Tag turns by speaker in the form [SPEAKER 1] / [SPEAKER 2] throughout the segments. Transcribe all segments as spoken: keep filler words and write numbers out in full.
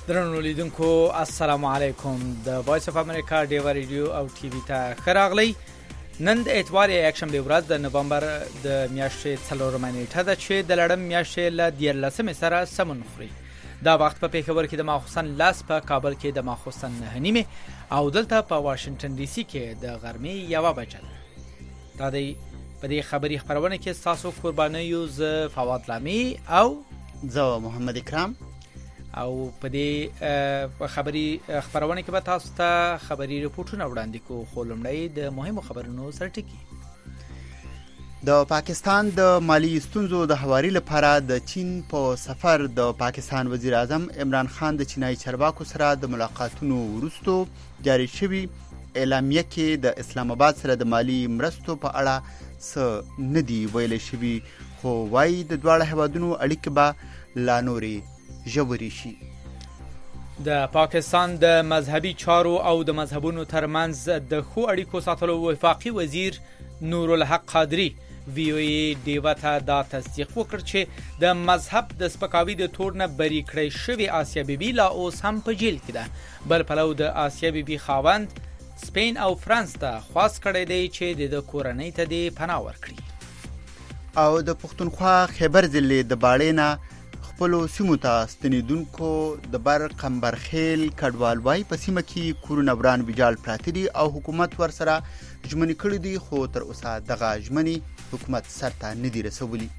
[SPEAKER 1] درنو لیدونکو السلام علیکم. د وایس اف امریکا ډیوا ریډیو او ټي وي ته خراغلی. نن د اتوار یکشنبه ورځ د نومبر د میاشتې څلورمه نیټه ده چې د لړم میاشتې له دیارلسمې سره سمون خوري. دا وخت په پیښور کې د ماخوستن لاس، په کابل کې د ماخوستن نهه نیمه او دلته په واشنگټن ډي سي کې د غرمې یوه بجه ده. دا دی په دې خبري خبرونه کې تاسو قربانیو ز فواد لامي او
[SPEAKER 2] زه محمد اکرام
[SPEAKER 1] او په دې خبري خبرونه کې به تاسو ته خبري رپورټونه وړاندې کوو. خو لومړی د مهمو خبرونو سرټکی.
[SPEAKER 2] د پاکستان د مالی ستونزو د هواري لپاره د چین په سفر د پاکستان وزیر اعظم عمران خان د چینایي چارواکو سره د ملاقاتونو وروسته جاری شوی اعلامیه کې د اسلام آباد سره د مالی مرستو په اړه څه ندي ویل شوی، خو وايي د دواړو هیوادونو اړیکې به لا نورې ژورې شي.
[SPEAKER 1] د پاکستان د مذهبي چارو او د مذهبونو ترمنځ د ښو اړیکو ساتلو وفاقي وزیر نور الحق قادری وی او ای ډیوا ته دا تصدیق وکړ چې د مذهب د سپکاوي د تور نه بری کړی شوی آسیا بیبي لا اوس هم په جیل کې ده. بل پلو د آسیا بیبي خاوند سپین او فرانس ته خواست کړی دی چې د کورنۍ ته د پناه ورکړي.
[SPEAKER 2] او د پښتونخوا خیبر ضلع د باړې خپلو سیمو ته ستنیدونکو د بر قمبرخیل کډوال وای په سیمه کې کورونه وران ویجاړ پراته دي او حکومت ورسره ژمنې کړې دي، خو تر اوسه دغه ژمنې حکومت سرته نه دي رسولي.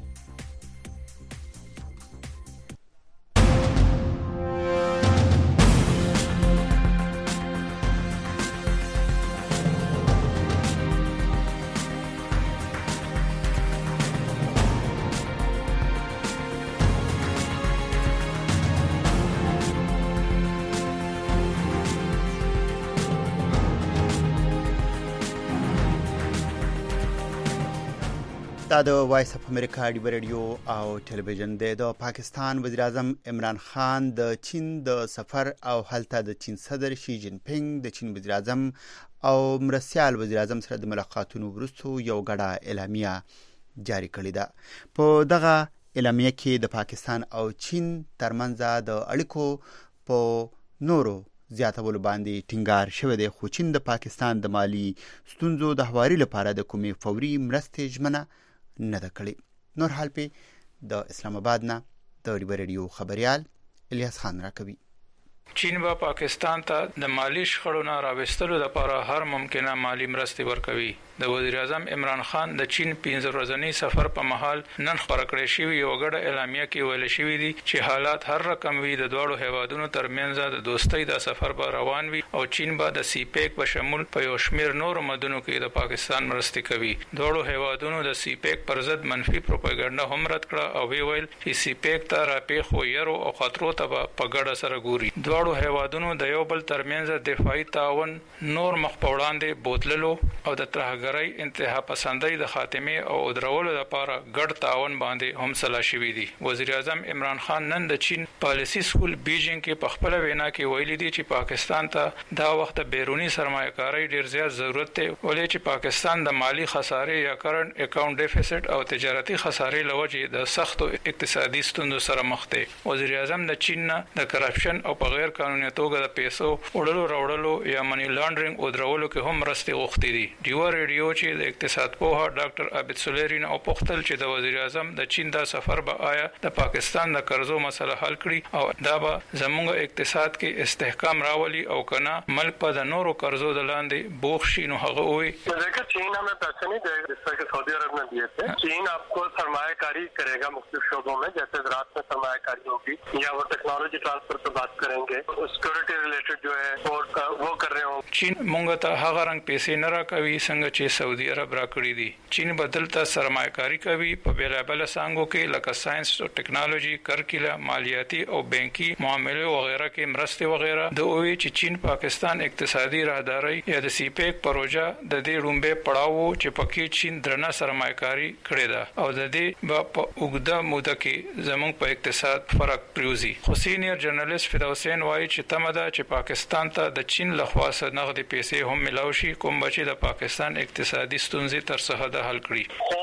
[SPEAKER 2] دا د وایس اف امریکا ډیوا ریډیو او ټلویزیون دی. د پاکستان وزیر اعظم عمران خان د چین د سفر او هلته د چین صدر شي جین پینګ د چین وزیر اعظم او مرستیال وزیر اعظم سره د ملاقاتونو وروسته یو غړه اعلامیه جاری کړې ده. په دغه اعلامیه کې د پاکستان او چین ترمنځ د اړیکو په نورو زیاتولو باندې ټینګار شوی دی، خو چین د پاکستان د مالی ستونزو د هواري لپاره د کومې فوري مرستې ژمنه نه ده کړې. نور حال په د اسلام آباد نه د ډیوا ریډیو خبريال الیاس خان راکوي.
[SPEAKER 3] چین با پاکستان ته د مالی شخړو نه راوستلو لپاره هر ممکنه مالی مرستې ورکوي. د وزیر اعظم عمران خان د چین پنځه ورځنی سفر په مهال نن خبر کړی شوی یو غړ اعلامیه کې ویل شوی دی چې حالات هر رقم وي د دوړو هیوادونو ترمنځ د دوستۍ د سفر به روان وي او چین به د سی پیک په شمول په یو شمیر نور مدنونو کې د پاکستان مرستې کوي. دوړو هیوادونو د سی پیک پر ضد منفي پروپاګاندا هم رد کړه او وی ویل چې سی پیک ته راپې خو یرو او خطرو ته په ګډه سره ګوري. دوړو هیوادونو د یو بل ترمنځ دفاعي تعاون نور مخ په وړاندې بوتللو او د ترهګرۍ انتها پسندۍ د خاتمه او درولو لپاره ګډ تعاون باندې هم سلا شوی دی. وزیر اعظم عمران خان نن د چین پالیسی سکول بیجینګ کې په خپل وینا کې ویلي دی چې پاکستان ته دا وخت بیرونی سرمایه‌کاري ډیر زیات ضرورت دی، ولې چې پاکستان د مالی خسارې یا کرنٹ اکاونټ ډیفیسټ او تجارتي خسارې لوجې د سختو اقتصادي ستونزو سره مخ دی. وزیر اعظم د چین نه د کرپشن او په غیر قانوني توګه د پیسو وړلو راوړلو یا منی لانډرینګ او درولو کې هم مرستې غوښتي دي. ډیوا ریډیو چې د اقتصاد پوها ډاکټر عابد سلیرین او پختل چې د وزیر اعظم د چین د سفر به آیا د پاکستان د قرضو مسله حل کړي او دا به زموږ اقتصاد کې استحکام راولي او کنه ملک په د نورو قرضو د لاندې بوخ شي. نو هغه وي
[SPEAKER 4] देखिए चीन हमें पैसे नहीं देगा जिस तरह के सऊदी अरब ने दिए थे. चीन आपको सरमायाकारी करेगा मुख्तलिफ शोबों में, जैसे ज़राअत में सरमायाकारी होगी या वो टेक्नोलॉजी ट्रांसफर पर बात करेंगे, सिक्योरिटी रिलेटेड जो है वो वो कर रहे हो.
[SPEAKER 3] चीन مونږ ته هغه رنګ پیسې نه راکوي څنګه چې سعودي عرب راکړي دي. چین بدل ته سرمایه‌کاری کوي په بیلابل څنګه کې لکه ساينس او ټیکنالوژي، کرکله، مالیاتي او بانکي معاملې او غیره کې مرستې وغیره. د اوې چې چین پاکستان اقتصادي راهداري یا د سی پیک پروژه د دې رومبه پړاو چې پکې چین درنه سرمایه‌کاری کړې ده او د دې په اوږده موده کې زموږ په اقتصاد فرق پریوزي. خو سینیئر جرنالیست فدا حسین وایي چې تمه ده چې پاکستان ته د چین لخوا نغدي پیسې هم ملاوي شي کوم چې د پاکستان اقتصادي ستونزې تر څه حد حل کړي.
[SPEAKER 5] خو دا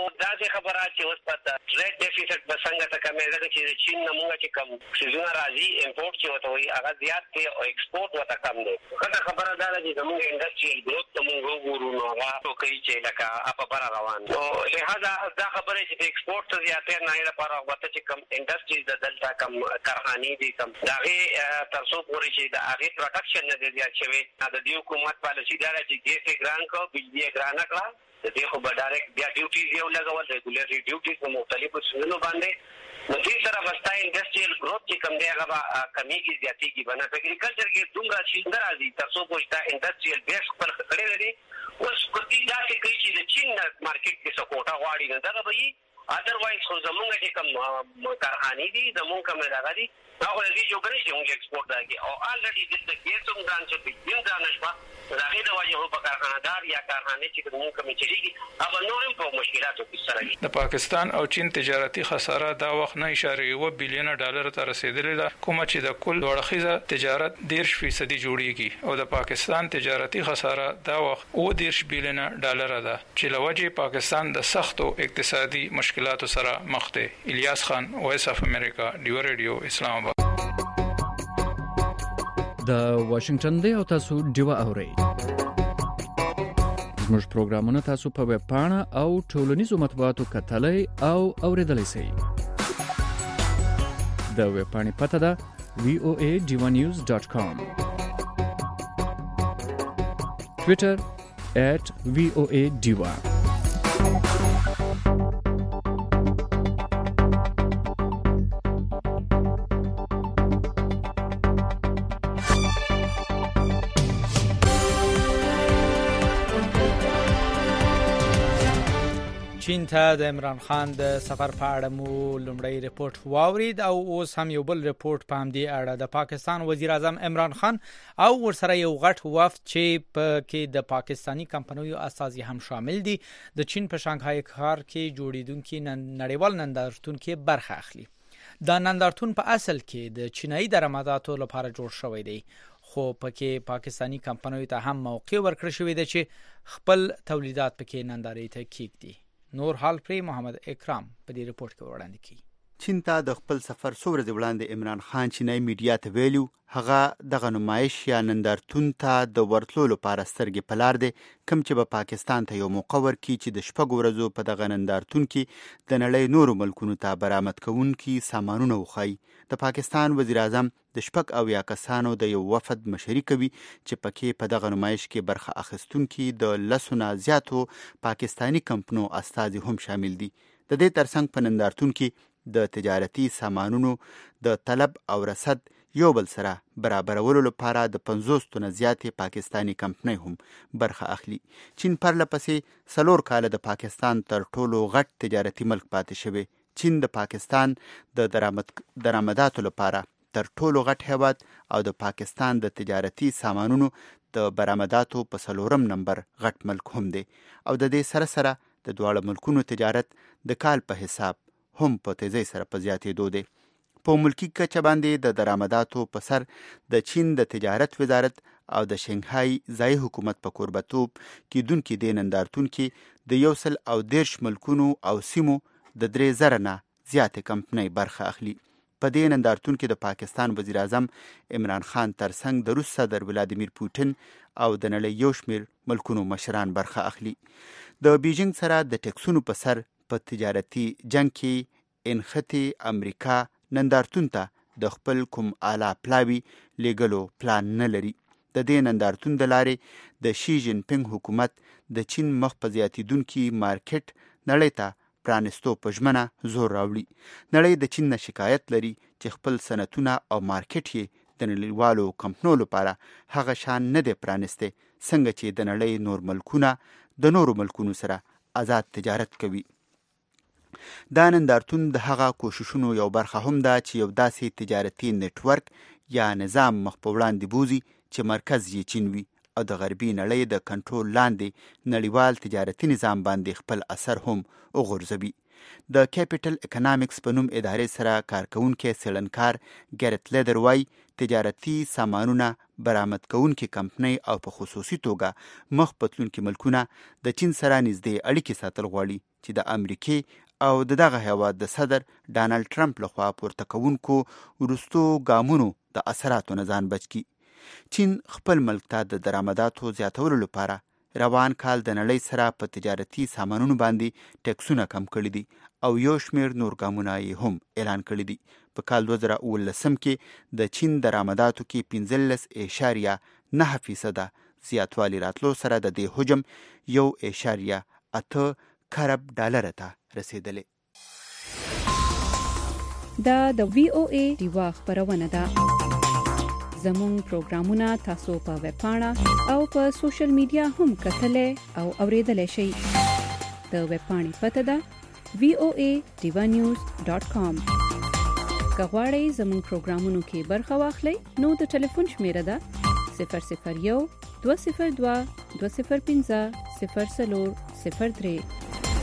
[SPEAKER 5] داسې خبره چې اوس په ټریډ ډیفیسټ به څنګه ته کمې ده چې چین نه مونږ چې کم سیزونه راځي امپورټ چې وته وي هغه زیات دی او ایکسپورټ وته کم دی. ښه خبره دا ده چې زموږ انډسټریل ګروث ته مونږ وګورو نو هغه کوي چې لکه اپا بره روان نو لهدا دا خبره چې د ایکسپورټ ته زیاتې نه لپاره وته چې کم انډسټریز د دلته کم کارخانې دي کم هغه تر څو پورې چې د هغه پروډکشن نه دی زیات شوی د دې حکومت پالیسي دا چې ګیس ګران کو بجلی ګران کړه د دې خو به ډایرکټ بیا ډیوټیز یو لګول ریګولري ډیوټیز په مختلفو څیزونو باندې نو دې سره وستا انډسټریل ګروث چې کم دی هغه کمیږي زیاتېږي بنا په اګریکلچر کې دومره شي نه راځي تر څو پورې دا انډسټریل بیس خپل کړی لري اوس کوتي دا چې کوي چې د چین مارکیټ کې سپورټ غواړي نه دا به وي اذروایز خو زمونږ چې کوم کارخانې دي زمونږ کوم راغلي دي هغه دې جوړې چې موږ ایکسپورټ راځي او الریډي د کیسوم ګران چې په دې ځان نشو راغلي د واجب په کارخانه‌دار یا کارخانه چې موږ کوم چلیږي هغه نورم په مشکلاتو کې سره دي.
[SPEAKER 3] د پاکستان او چین تجارتي خساره دا وخت نه اشاره یو بلین ډالر ته رسیدلې ده کوم چې د کل ورخیزه تجارت ډیر فیصدي جوړیږي او د پاکستان تجارتي خساره دا وخت او ډیر بلین ډالر ده چې لوجه پاکستان د سختو اقتصادي مشکلاتو سره مخ دی. الیاس خان وایس اف امریکا ډیو ریډیو اسلام آباد.
[SPEAKER 6] د واشنگټن دی او تاسو ډیو اورئ. زموږ پروګرامونه تاسو په ویب پاڼه او ټولنیزو مطبوعاتو کتلای او اوریدلای شئ. د ویب پاڼې پته ده وی او ای ډیو نیوز ډاٹ کام. ټویټر ایٹ وی او ای ډیو.
[SPEAKER 1] چین ته د عمران خان د سفر په اړه مو لومړی ریپورت واورید او اوس هم یو بل ریپورت په همدې اړه. د پاکستان وزیر اعظم عمران خان او ورسره یو غټ وفد چې په کې د پاکستانی کمپنیو استازي هم شامل دي د چین په شانګهای ښار کې جوړیدونکو نړیوال نندارتون کې برخه اخلي. دا نندارتون په اصل کې د چینایي درآمداتو لپاره جوړ شوی دی خو پکې پاکستانی کمپنیو ته هم موقع ورکړل شوی دی چې خپل تولیدات پکې نندارې ته کیږدي. نور حال پری محمد اکرام په دې ریپورت کې وړاندې کړي.
[SPEAKER 2] چین ته د خپل سفر څو ورځې وړاندې عمران خان چینایي میډیا ته ویلو هغه دغه نمایش یا نندارتون ته د ورتلو لپاره سترګې په لار دی کوم چې په پاکستان ته یو موقع ورکړي چې د شپږ ورځو په دغه نندارتون کې د نړۍ نورو ملکونو ته برآمد کوونکي سامانونه وښایي. د پاکستان وزیر اعظم د شپږ اویا کسانو د یو وفد مشري کوي چې پکې په دغه نمایش کې برخه اخیستونکي د لسو نه زیاتو پاکستانی کمپنیو استازي هم شامل دي. د دې ترڅنګ په نندارتون کې د تجارتي سامانونو د طلب او رسد یو بل سره برابرولو لپاره د پنځوس تنه زیاتې پاکستانی کمپنۍ هم برخه اخلي. چین پرله پسې څلور کاله د پاکستان تر ټولو غټ تجارتي ملک پاتې شوی. چین د پاکستان د درآمد درآمداتو لپاره تر ټولو غټ هیواد او د پاکستان د تجارتي سامانونو د برآمداتو په څلورم نمبر غټ ملک هم دی او د دې سره سره د دواړو ملکونو تجارت د کال په حساب هم په تیزی سره په زیاتېدو دی. په ملکی کچه باندې د درآمداتو په سر د چین د تجارت وزارت او د شنګهای ځایي حکومت په کوربتوب کېدونکي د نندارتون کې د یو سل او دیرش ملکونو او سیمو د درې زره نه زیاتې کمپنۍ برخه اخلي. په دې نندارتون کې د پاکستان وزیر اعظم عمران خان ترڅنګ د روس صدر ولادیمیر پوتین او د نړۍ یو شمېر ملکونو مشران برخه اخلي. د بیجینګ سره د ټیکسونو په سر په تجارتي جنگ کې انختی امریکا نندارتون ته د خپل کوم اعلی پلاوی لیګلو پلان نه لري. د دې نندارتون د لارې د شي جین پینګ حکومت د چین مخ په زیاتیدونکي مارکیټ نړۍ ته پرانستو په ژمنه زور راوړي. نړۍ د چین نه شکایت لري چې خپل صنعتونه او مارکیټ یې د نړیوالو کمپنیو لپاره هغه شان نه دی پرانستی څنګه چې د نړۍ نور ملکونه د نورو ملکونو سره آزاد تجارت کوي. دا نندارتون د هغه کوششونو یو برخه هم ده چې یو داسې تجارتي نتورک یا نظام مخ په وړاندې بوزي چې مرکز یې چین وي او د غربي نړۍ د کنټرول لاندې نړیوال تجارتي نظام باندې خپل اثر هم وغورځوي. د کیپټل اکونومیکس په نوم ادارې سره کارکونکي څېړنکار ګیرت لیدر وایي تجارتي سامانونه برآمد کوونکې کمپنۍ او په خصوصي توګه مخ پتلونکي ملکونه د چین سره نږدې اړیکې ساتل غواړي چې د امریکې او د دغه هیواد د صدر ډانلډ ټرمپ لخوا پورته کوونکو وروستو ګامونو د اثراتو نه ځان بچ کړي. چین خپل ملک ته د درآمداتو زیاتولو لپاره روان کال د نړۍ سره په تجارتي سامانونو باندې ټیکسونه کم کړي دي او یو شمېر نور ګامونه یې هم اعلان کړي دي. په کال دوه زره اوولسم کې د چین درآمداتو کې پنځلس اعشاریه نهه فیصده زیاتوالی راتلو سره د دې حجم یو اعشاریه اته کارب ډالر ته رسیدلی.
[SPEAKER 7] دا د وی او ای دیوا خبرونه ده. زموږ پروګرامونه تاسو په ویب پاڼه او په سوشل میډیا هم کتلای او اوریدلای شئ. د ویب پاڼې پته ده وی او ای دیوا نیوز ډاټ کام. که غواړئ زموږ پروګرامونو کې برخه واخلئ نو د ټلیفون شمیره ده صفر صفر یو دوه صفر دوه دوه صفر پنځه صفر څلور صفر درې.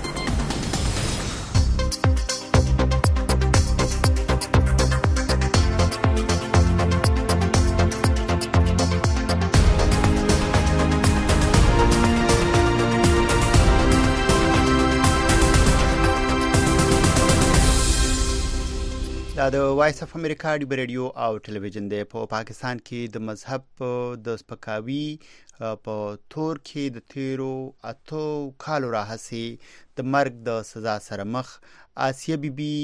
[SPEAKER 2] دا د وایس اف امریکا ډیبر ریډیو او ټلویزیون دی. په پاکستان کې د مذهب د سپکاوي په تور کې د تیرو اتو کالو راهسې د مرګ د سزا سره مخ. آسیه بی بی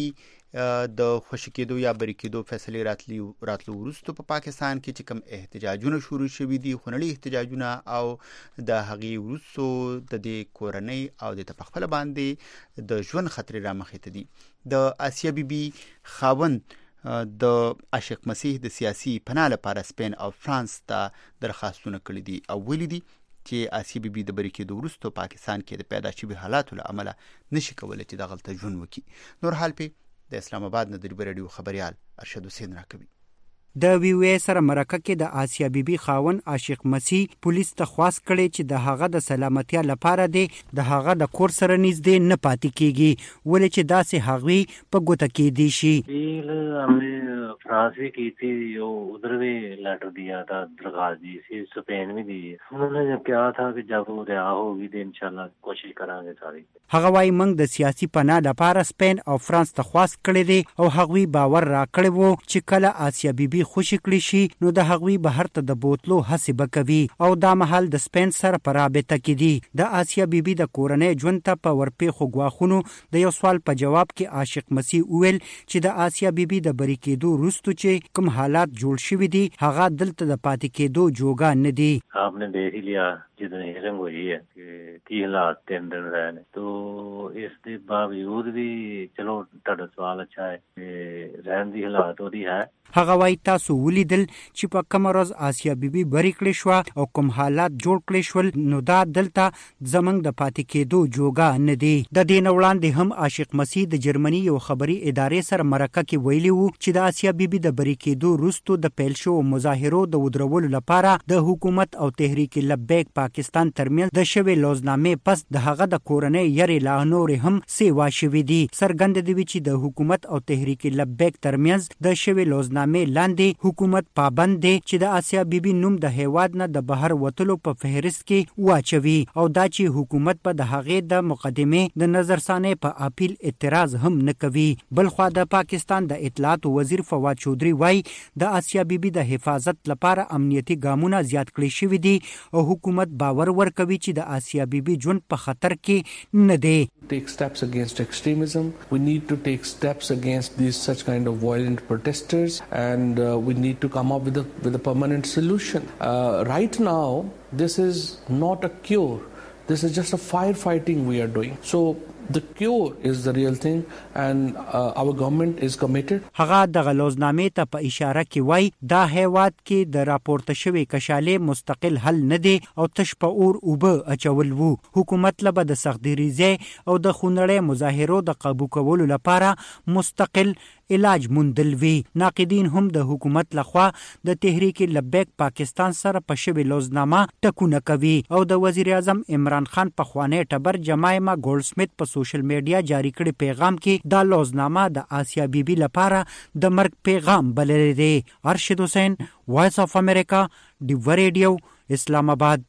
[SPEAKER 2] د خوشی کېدو یا بری کېدو فیصلې راتلی راتلو وروسته په پاکستان کې چې کوم احتجاجونه شروع شوي دي خونړي احتجاجونه او د هغې وروسته د دې کورنۍ او د تپخپله باندې د ژوند خطرې را مخې ته دي. د آسیه بی بی خاوند د عاشق مسیح د سیاسي پناه لپاره سپین او فرانس ته درخواستونه کړي دي او ویلي دي چې آسیه بی بی د بری کېدو وروسته پاکستان کې د پیدا شوي حالاتو له امله نشي کولی چې دغلته ژوند وکړي. نور حال پې د اسلام آباد نه د ډیبر ریډیو خبريال ارشد حسین راکوي.
[SPEAKER 8] د وی وی سره مرکه کې د آسیه بی بی خاون عاشق مسیح پولیس ته خواست کړي چې د هغه د سلامتیا لپاره دی د هغه د کور سره نږدې نه پاتې کیږي ولې چې داسې هغوی په ګوته کې دي شي.
[SPEAKER 9] फ्रांस भी की थी वो उधर भी लेटर दिया था दरखास्त दी थी स्पेन भी दी. उन्होंने जब कहा था कि जब वो रिहा होगी तो इंशाल्लाह कोशिश करेंगे सारी.
[SPEAKER 8] هغه وايي موږ د سیاسي پناه لپاره سپین او فرانس ته خواست کړی دی او هغوی باور را کړی وو چې کله آسیه بی بی خوشي کړی شي نو د هغوی بهر ته د بوتلو هڅې به کوي او دا مهال د سپین سره په رابطه کې دي. د آسیه بی بی د کورنۍ ژوند ته په ورپېښو ګواښونو د یو سوال په جواب کې عاشق مسیح وویل چې د آسیه بی بی د بری کېدو وروسته چې کوم حالات جوړ شوي دي هغه دلته د پاتې کېدو جوګه نه دي.
[SPEAKER 9] आपने देख ही लिया जितनी हिरंग हुई है कि की हालात तीन दिन रहे ने तो इसके बावजूद भी चलो ਤੁਹਾਡਾ ਸਵਾਲ ਅੱਛਾ ਹੈ ਕਿ ਰਹਿਣ ਦੀ ਹਾਲਾਤ ਉਹਦੀ ਹੈ.
[SPEAKER 8] هغه وايي تاسو ولیدل چې په کوم ورځ آسیه بی بی بری کړې شو او کوم حالات جوړ کړې شول نو دا دلته زمنګ د پاتې کېدو جوګه نه دی. د دې نه وړاندې هم عاشق مسیح د جرمني یو خبري ادارې سره مرکه کې ویلي وو چې د آسیه بی بی د بری کېدو وروسته د پیل شو مظاهرو د ودرولو لپاره د حکومت او تحریک لبیک پاکستان ترمنځ د شوی لوزنامې پس د هغه د کورنۍ یاري لا نور هم سیوا شوی دي. سرګند دی چې د حکومت او تحریک لبیک ترمنځ د شوی لوزنامې نامې لاندې حکومت پابند دی چې د آسیه بی بی نوم د هیواد نه د بهر وتلو په فهرست کې واچوي او دا چې حکومت په د هغې د مقدمې د نظرثانې په اپیل اعتراض هم نه کوي. بلخوا د پاکستان د اطلاعات وزیر فواد چودھری وایي د آسیه بی بی د حفاظت لپاره امنیتي ګامونه زیات کړي شوي دي او حکومت باور ورکوي چې د آسیه بی بی ژوند په خطر کې نه دی.
[SPEAKER 10] Take steps against extremism. We need to take steps against these such kind of violent protesters. And uh, we need to come up with a with a permanent solution. Uh, right now, this is not a cure. This is just a firefighting we are doing. So the cure is the real thing, and uh, our government is committed.
[SPEAKER 8] هغه د غلوزنامې ته په اشاره کې وای دا هیواد کې د راپورته شوی کشالې مستقل حل نه دی او تش په اور اوبه اچول وو. حکومت لبه د سختګریزي او د خونړې مظاهرو د قابو کولو لپاره مستقل علاج موندل وی. ناقدین هم د حکومت لخوا د تحریک لبیک پاکستان سره په شوی لوزنامه ټکونه کوي او د وزیر اعظم عمران خان په خوانی ټبر جمایما ګولډ سمیت په سوشل میډیا جاری کړي پیغام کې دا لوزنامه د آسیه بی بی لپاره د مرګ پیغام بللی دی. ارشد حسین، وایس اف امریکا، ډیو ریډیو اسلام آباد.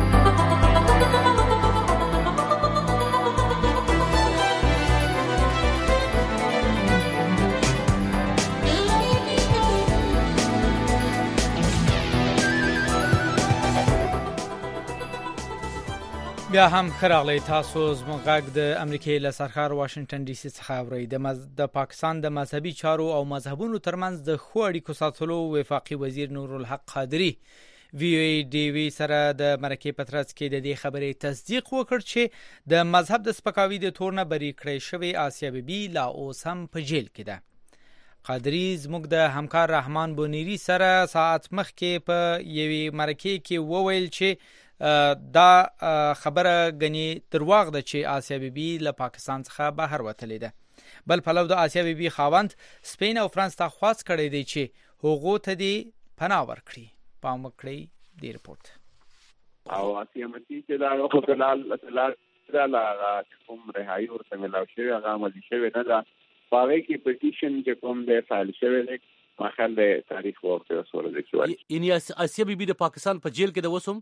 [SPEAKER 1] بیا هم خراغلی تاسو زموږ غږ د امریکای له سرحد واشنگټن ډي سي څخه اورئ. د پاکستان د مذهبي چارو او مذهبونو ترمنځ د ښو اړیکو ساتلو وفاقي وزیر نورالحق قادری وی او ای ډي وی سره د مرکې په ترڅ کې د دې خبرې تصدیق وکړ چې د مذهب د سپکاوي د تور نه بری کړی شوی آسیا بیبي لا اوس هم په جیل کې ده. قادری زموږ د همکار رحمان بونیری سره ساعت مخکې په یوې مرکې کې وویل چې دا خبره غني درواغ ده چې آسیا بیبي له پاکستان څخه بهر وتلې ده. بل پلو د آسیا بیبي خاوند سپین او فرانس ته خواست کړی دی چې هغو ته دی پناه ورکړي. پام وکړئ دی رپورت.
[SPEAKER 11] او آسیا متی چې دا خو تلال تلال دا کوم رهایی ورته ملاو شوی هغه عملي شوی نه ده. باغې کې پټیشن چې کوم دی فایل شوی دی مخال د تاریخ ورته سره دی چې
[SPEAKER 12] یعنی آسیا بیبي د پاکستان په جیل کې د وسوم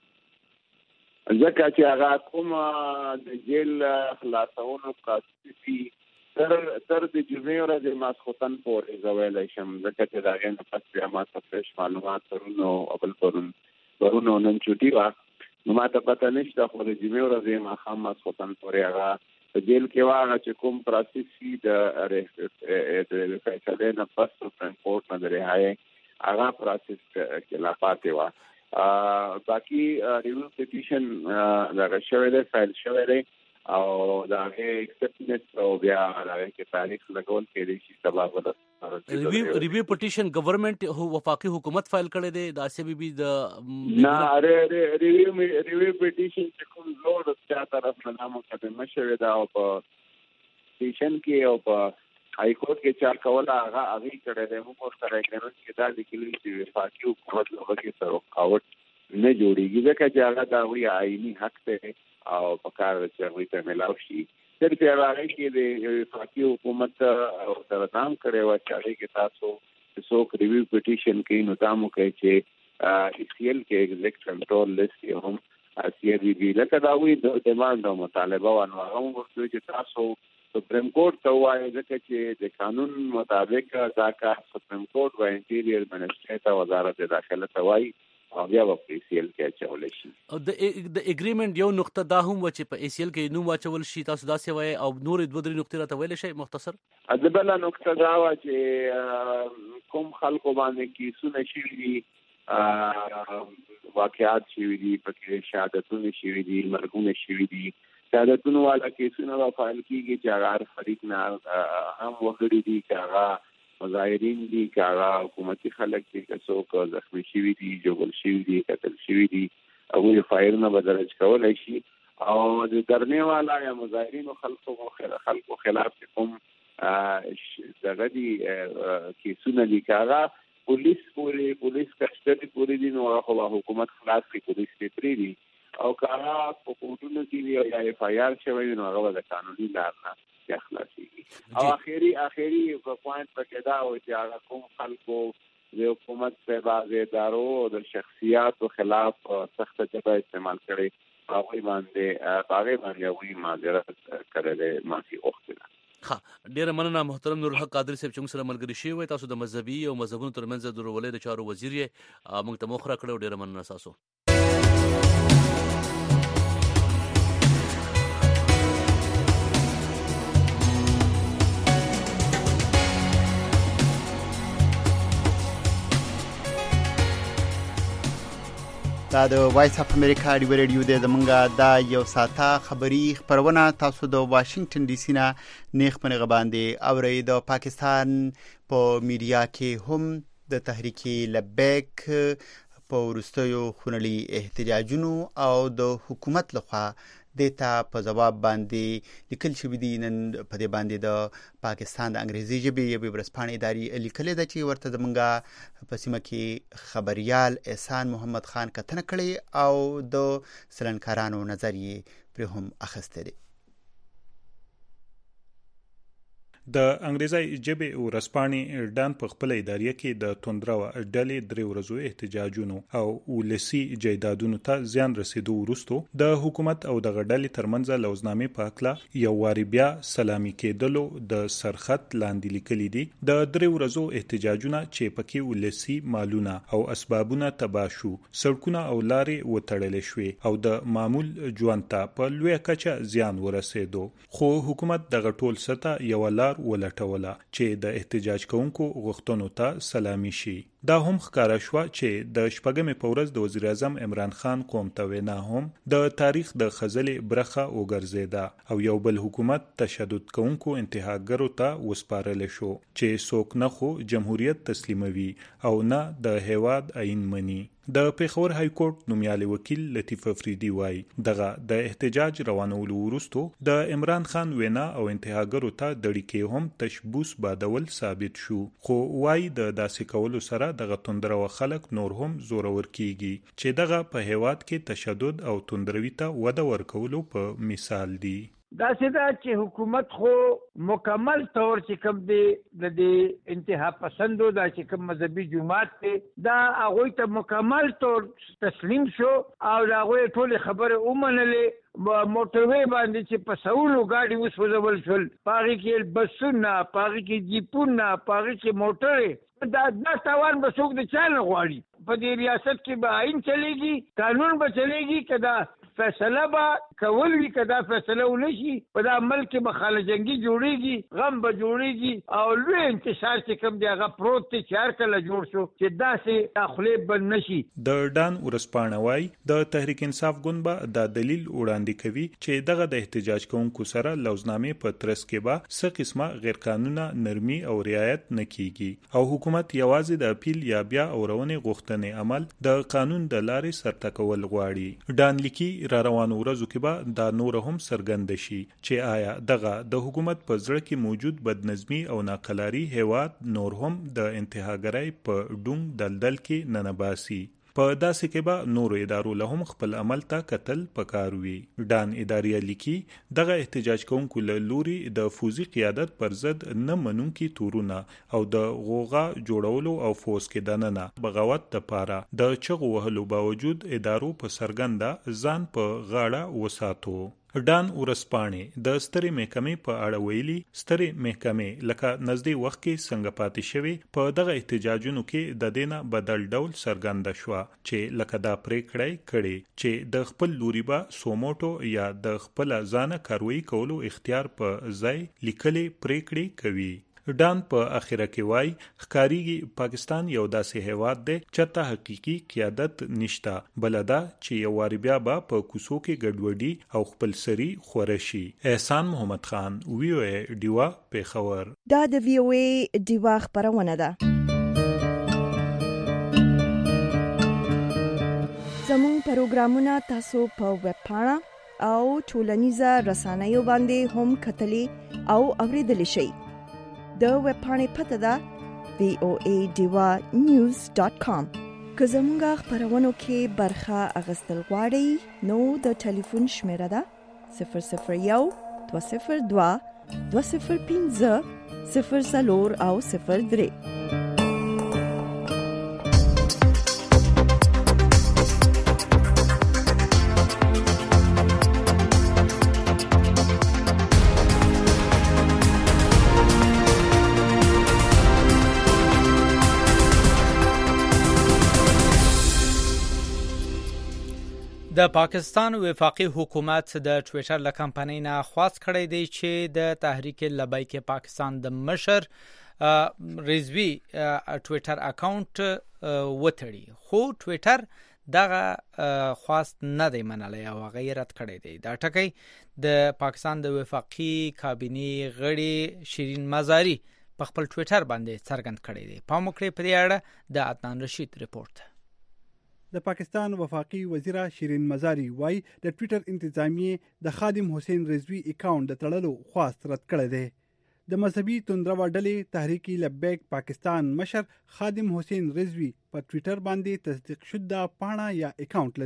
[SPEAKER 11] ځکه چې هغه کوم د جیل خلاصونو قاصدي تر تر د جمعې ورځې ماسخوتن پورې زویلی شم ځکه چې د هغې نه پس بیا ما ته فرش معلومات پرون او بل پرون پرون او نن چوټي وه نو ما ته پته نشته خو د جمعې ورځې ماښام ماسخوتن پورې هغه په جیل کې وه هغه چې کوم پروسس وي د فیصلې نه پس سپریم کورټ نه د رهایۍ هغه پروسس کې لا پاتې وه. باقي ریویو پټیشن دغه شوی دی فایل شوی دی او د هغې ایکسپټنس او بیا د هغې کې تاریخ لګول کېدی شي سبا به
[SPEAKER 12] ریویو پټیشن ګورنمنټ وفاقي حکومت فایل کړی دی د آسیا بیبي د
[SPEAKER 11] نه ریویو ریویو پټیشن چې کوم لوړ چا طرف نه مقدمه شوې ده او په پټیشن کې او په هائی کورټ کې چا کوله هغه هغې کړی دی. موږ ورته راګرنټ کې دا لیکلي چې وفاقي حکومت له هغه کې سره رکاوټ نه جوړېږي ځکه چې هغه د هغوی آئیني حق دی او په کار ده چې هغوی ته میلاو شي. صرف هغه هغې کې د وفاقي حکومت سره دام کړی وه چې هغې کې تاسو چې څوک ریویو پټیشن کوي نو دام وکړئ چې ای سی ایل کې ایگزیکټ کنټرول لیست یې هم آسیا بیبي لکه د هغوی د ډیمانډ او مطالبه وه نو هغه هم ورته چې تاسو سپریم کورټ ته وایي ځکه چې د قانون مطابق دا کار سپریم کورټ و انټیریر منسټري ته وزارت داخله ته وایي او بیا به په ای سی ایل کې اچولی شي.
[SPEAKER 12] د اګریمنټ یو نقطه دا هم وه چې په ای سی ایل کې نوم واچول شي تاسو داسې وایي او نورې دوه درې نقطې راته ویلی شئ مختصر؟
[SPEAKER 11] د بله نقطه دا وه چې کوم خلکو باندې کیسونه شوي دي واقعات شوي دي پکې شهادتونه شوي دي مرګونه شوي دي شهادتونو والا کیسونه به فایل کېږي چې هغه هر فریق نه هم وګړي دي که هغه مظاهرین دي که هغه حکومتي خلک دي که څوک زخمي شوي دي ژوبل شوي دي قتل شوي دي هغوی فایلونه به درج کولی شي او د درنې والا یا مظاهرینو خلکو خلکو خلاف چې کوم دغه دي کیسونه دي که هغه پولیس پورې پولیس کسټډي پورې دي نو هغه خو به حکومت خلاص کړي پولیس پرې پرېږدي او که هغه په کوټونو کې وي یا اف آی آر شوی وي نو هغه به د قانوني لار نه بیا خلاصېږي. او اخري اخري په پوینټ پکې دا و چې هغه کوم خلکو د حکومت په بعضې ادارو او د شخصیاتو خلاف سخته جبه استعمال کړې هغوی باندې په هغې باندې هغوی معذرت کړی دی معافي غوښتې ده.
[SPEAKER 12] ښه ډیره مننه محترم نورالحق قادري صاحب چې موږ سره ملګري شوي وئ. تاسو د مذهبي او مذهبونو ترمنځ د ورورولۍ د چارو وزیر یې موږ ته موخه راکړې او ډیره مننه ستاسو.
[SPEAKER 2] دا د وایس اف امریکا ډیو ریډیو د زمونږه دا یو ساته خبری خبرونه تاسو د واشنگټن ډي سي نه نیخ پنغه باندې اورئ. د پاکستان په میډیا کې هم د تحریک لبیک په وروستیو خونړي احتجاجونو او د حکومت لخوا دیتا په جواب باندې لیکل شوی دی. نن په دې باندې د پاکستان د انګریزي ژبې یوې ورځپاڼې ادارې لیکلې ده چې ورته زمونږ په سیمه کې خبریال احسان محمد خان کتنه کړې او د سلنکارانو نظر یې پرې هم اخیستی دی.
[SPEAKER 13] د انګریزي ژبې ورسپانې ډان په خپل ادارې کې د توندرو ډلې درې ورځو احتجاجونو او ولسی جیدادونو ته زیان رسیدو وروسته د حکومت او د غډلې ترمنځ لوزنامې په اکلا یو واری بیا سلامي کېدلو د سرخط لاندې لیکلي دي د درې ورځو احتجاجونه چې پکې ولسی مالونه او اسبابونه تباه شو، سړکونه او لارې وتړل شوې او د معمول ژوند ته په لوی کچه زیان ورسېدو. خو حکومت دغه ټول ستا یو لار ولټوله چې د احتجاج کوونکو غوښتنو ته سلامي شي. دا هم ښکارا شو چې د شپږمې په ورځ د وزیر اعظم عمران خان قوم ته وینا هم د تاریخ د خزلې برخه وګرځیده او یو بل حکومت تشدد کوونکو انتهاګرو ته وسپارل شو چې څوک نه خو جمهوریت تسلیموي او نه د هیواد آئین مني. د پیښور های کورټ نومیالي وکیل لطیف افریدي وایي دغه د احتجاج روانولو وروسته د عمران خان وینا او انتهاګرو ته د اړیکې هم تشبوس بادول ثابت شو، خو وایي د داسې کولو سره دغه توندرو خلک نور هم زورور کیږي چې دغه په هیواد کې تشدد او توندروي ته وده ورکولو په مثال دی.
[SPEAKER 14] دا سدا چې حکومت خو مکمل طور چې کوم دی د دې انتها پسندو دا چې کوم مذهبي جماعت دی دا هغه ته مکمل طور تسلیم شو او دا هغه ټول خبره ومنلې موټروي باندې چې په سوالو گاډي وسوځول شول، پاغي کې بسونه، پاغي کې جیپونه، پاغي کې موټر، دا دا تاوان به څوک د چا نه غواړي. په دې ریاست کې به آئین چلےږي، قانون به چلےږي، کدا فیصله به کول وی کدا فیصله ونشي په دا ملک کې به خاله جنگي جوړيږي، غم به جوړيږي او لوی انتشار چې کوم دی هغه پروت ته چار کله جوړ شو چې داسې داخله بن نشي.
[SPEAKER 13] د ډان ورسپانوي د تحریک انصاف ګوند به دا دلیل وړاندې کوي چې دغه د احتجاج کوونکو سره لوزنامې په ترڅ کې به څه قسمه غیر قانونه نرمي او رعایت نه کیږي او حکومت یوازې د اپیل یا بیا اورونې غوښتنې عمل د قانون د لارې سرته کول غواړي. ډان لیکي را روانو ورځو کې به دا نور هم څرګند شي چې آیا دغه د حکومت په زړه کې موجود بدنظمي او ناقلاري هیواد نور هم د انتهاګرۍ په ډونګ دلدل کې ننباسي. په داسې کې به نورو ادارو له هم خپل عمل ته کتل پکار وي. ډان ادارې لیکي دغه احتجاج کوونکو له لوري د فوزي قیادت پر ضد نه منونکي تورونه او د غوغا جوړولو او فوز کې دننه بغاوت لپاره د چغو وهلو باوجود ادارو په سرګنده ځان په غاړه وساتو. ډان ورسپانې د سترې محکمې په اړه ویلي سترې محکمې لکه نږدې وخت کې څنګه پاتې شوي په دغه احتجاجونو کې د دینه بدل ډول څرګنده شوه چې لکه دا پریکړې کړي چې د خپل لوري به سوموټو یا د خپل ځانه کاروي کولو اختیار په ځای لیکلې پریکړې کوي. ډان په اخره کې وای ښکاریږي پاکستان یو داسې هیواد دی چې ته حقيقي قیادت نشته بلدا چې یو واری بیا به په کوڅو کې ګډوډي او خپل سری خورشي. احسان محمد خان وی او ای ډیوا پیښور.
[SPEAKER 15] دا د وی او ای ډیوا خبرونه ده. زموږ پروګرامونه تاسو په ویب پاڼه او ټولنیزه رسنیو باندې هم کتلی او اوریدلی شئ. د ویب پاڼې پته ده وی او ای ډیوا نیوز ډاټ کام. که زموږ خبرونو کې برخه اخیستل غواړئ نو د ټلیفون شمیره ده صفر صفر یو دوه صفر دوه دوه صفر پنځه صفر څلور او صفر درې.
[SPEAKER 1] د پاکستان وفاقي حکومت د ټوئیټر له کمپنۍ نه خواست کړی دی چې د تحریک لبیک پاکستان د مشر رضوی ټوئیټر اکاونټ وتړي، خو ټوئیټر دغه خواست نه دی منلی او هغه رد کړی دی. دا ټکی د پاکستان د وفاقي کابینې غړي شیرین مزاری په خپل ټوئیټر باندې څرګند کړی دی. پام وکړئ په دې اړه د عدنان رشید رپورت.
[SPEAKER 16] د پاکستان وفاقي وزیره شیرین مزاری وای د ټوئیټر انتظامیه د خادم حسین رضوی اکاونټ د تړلو خواست رد کړی دی. د مذهبي توندرو ډلې تحریک لبیک پاکستان مشر خادم حسین رضوی په ټوئیټر باندې تصدیق شوه پاڼه یا اکاونټ لري.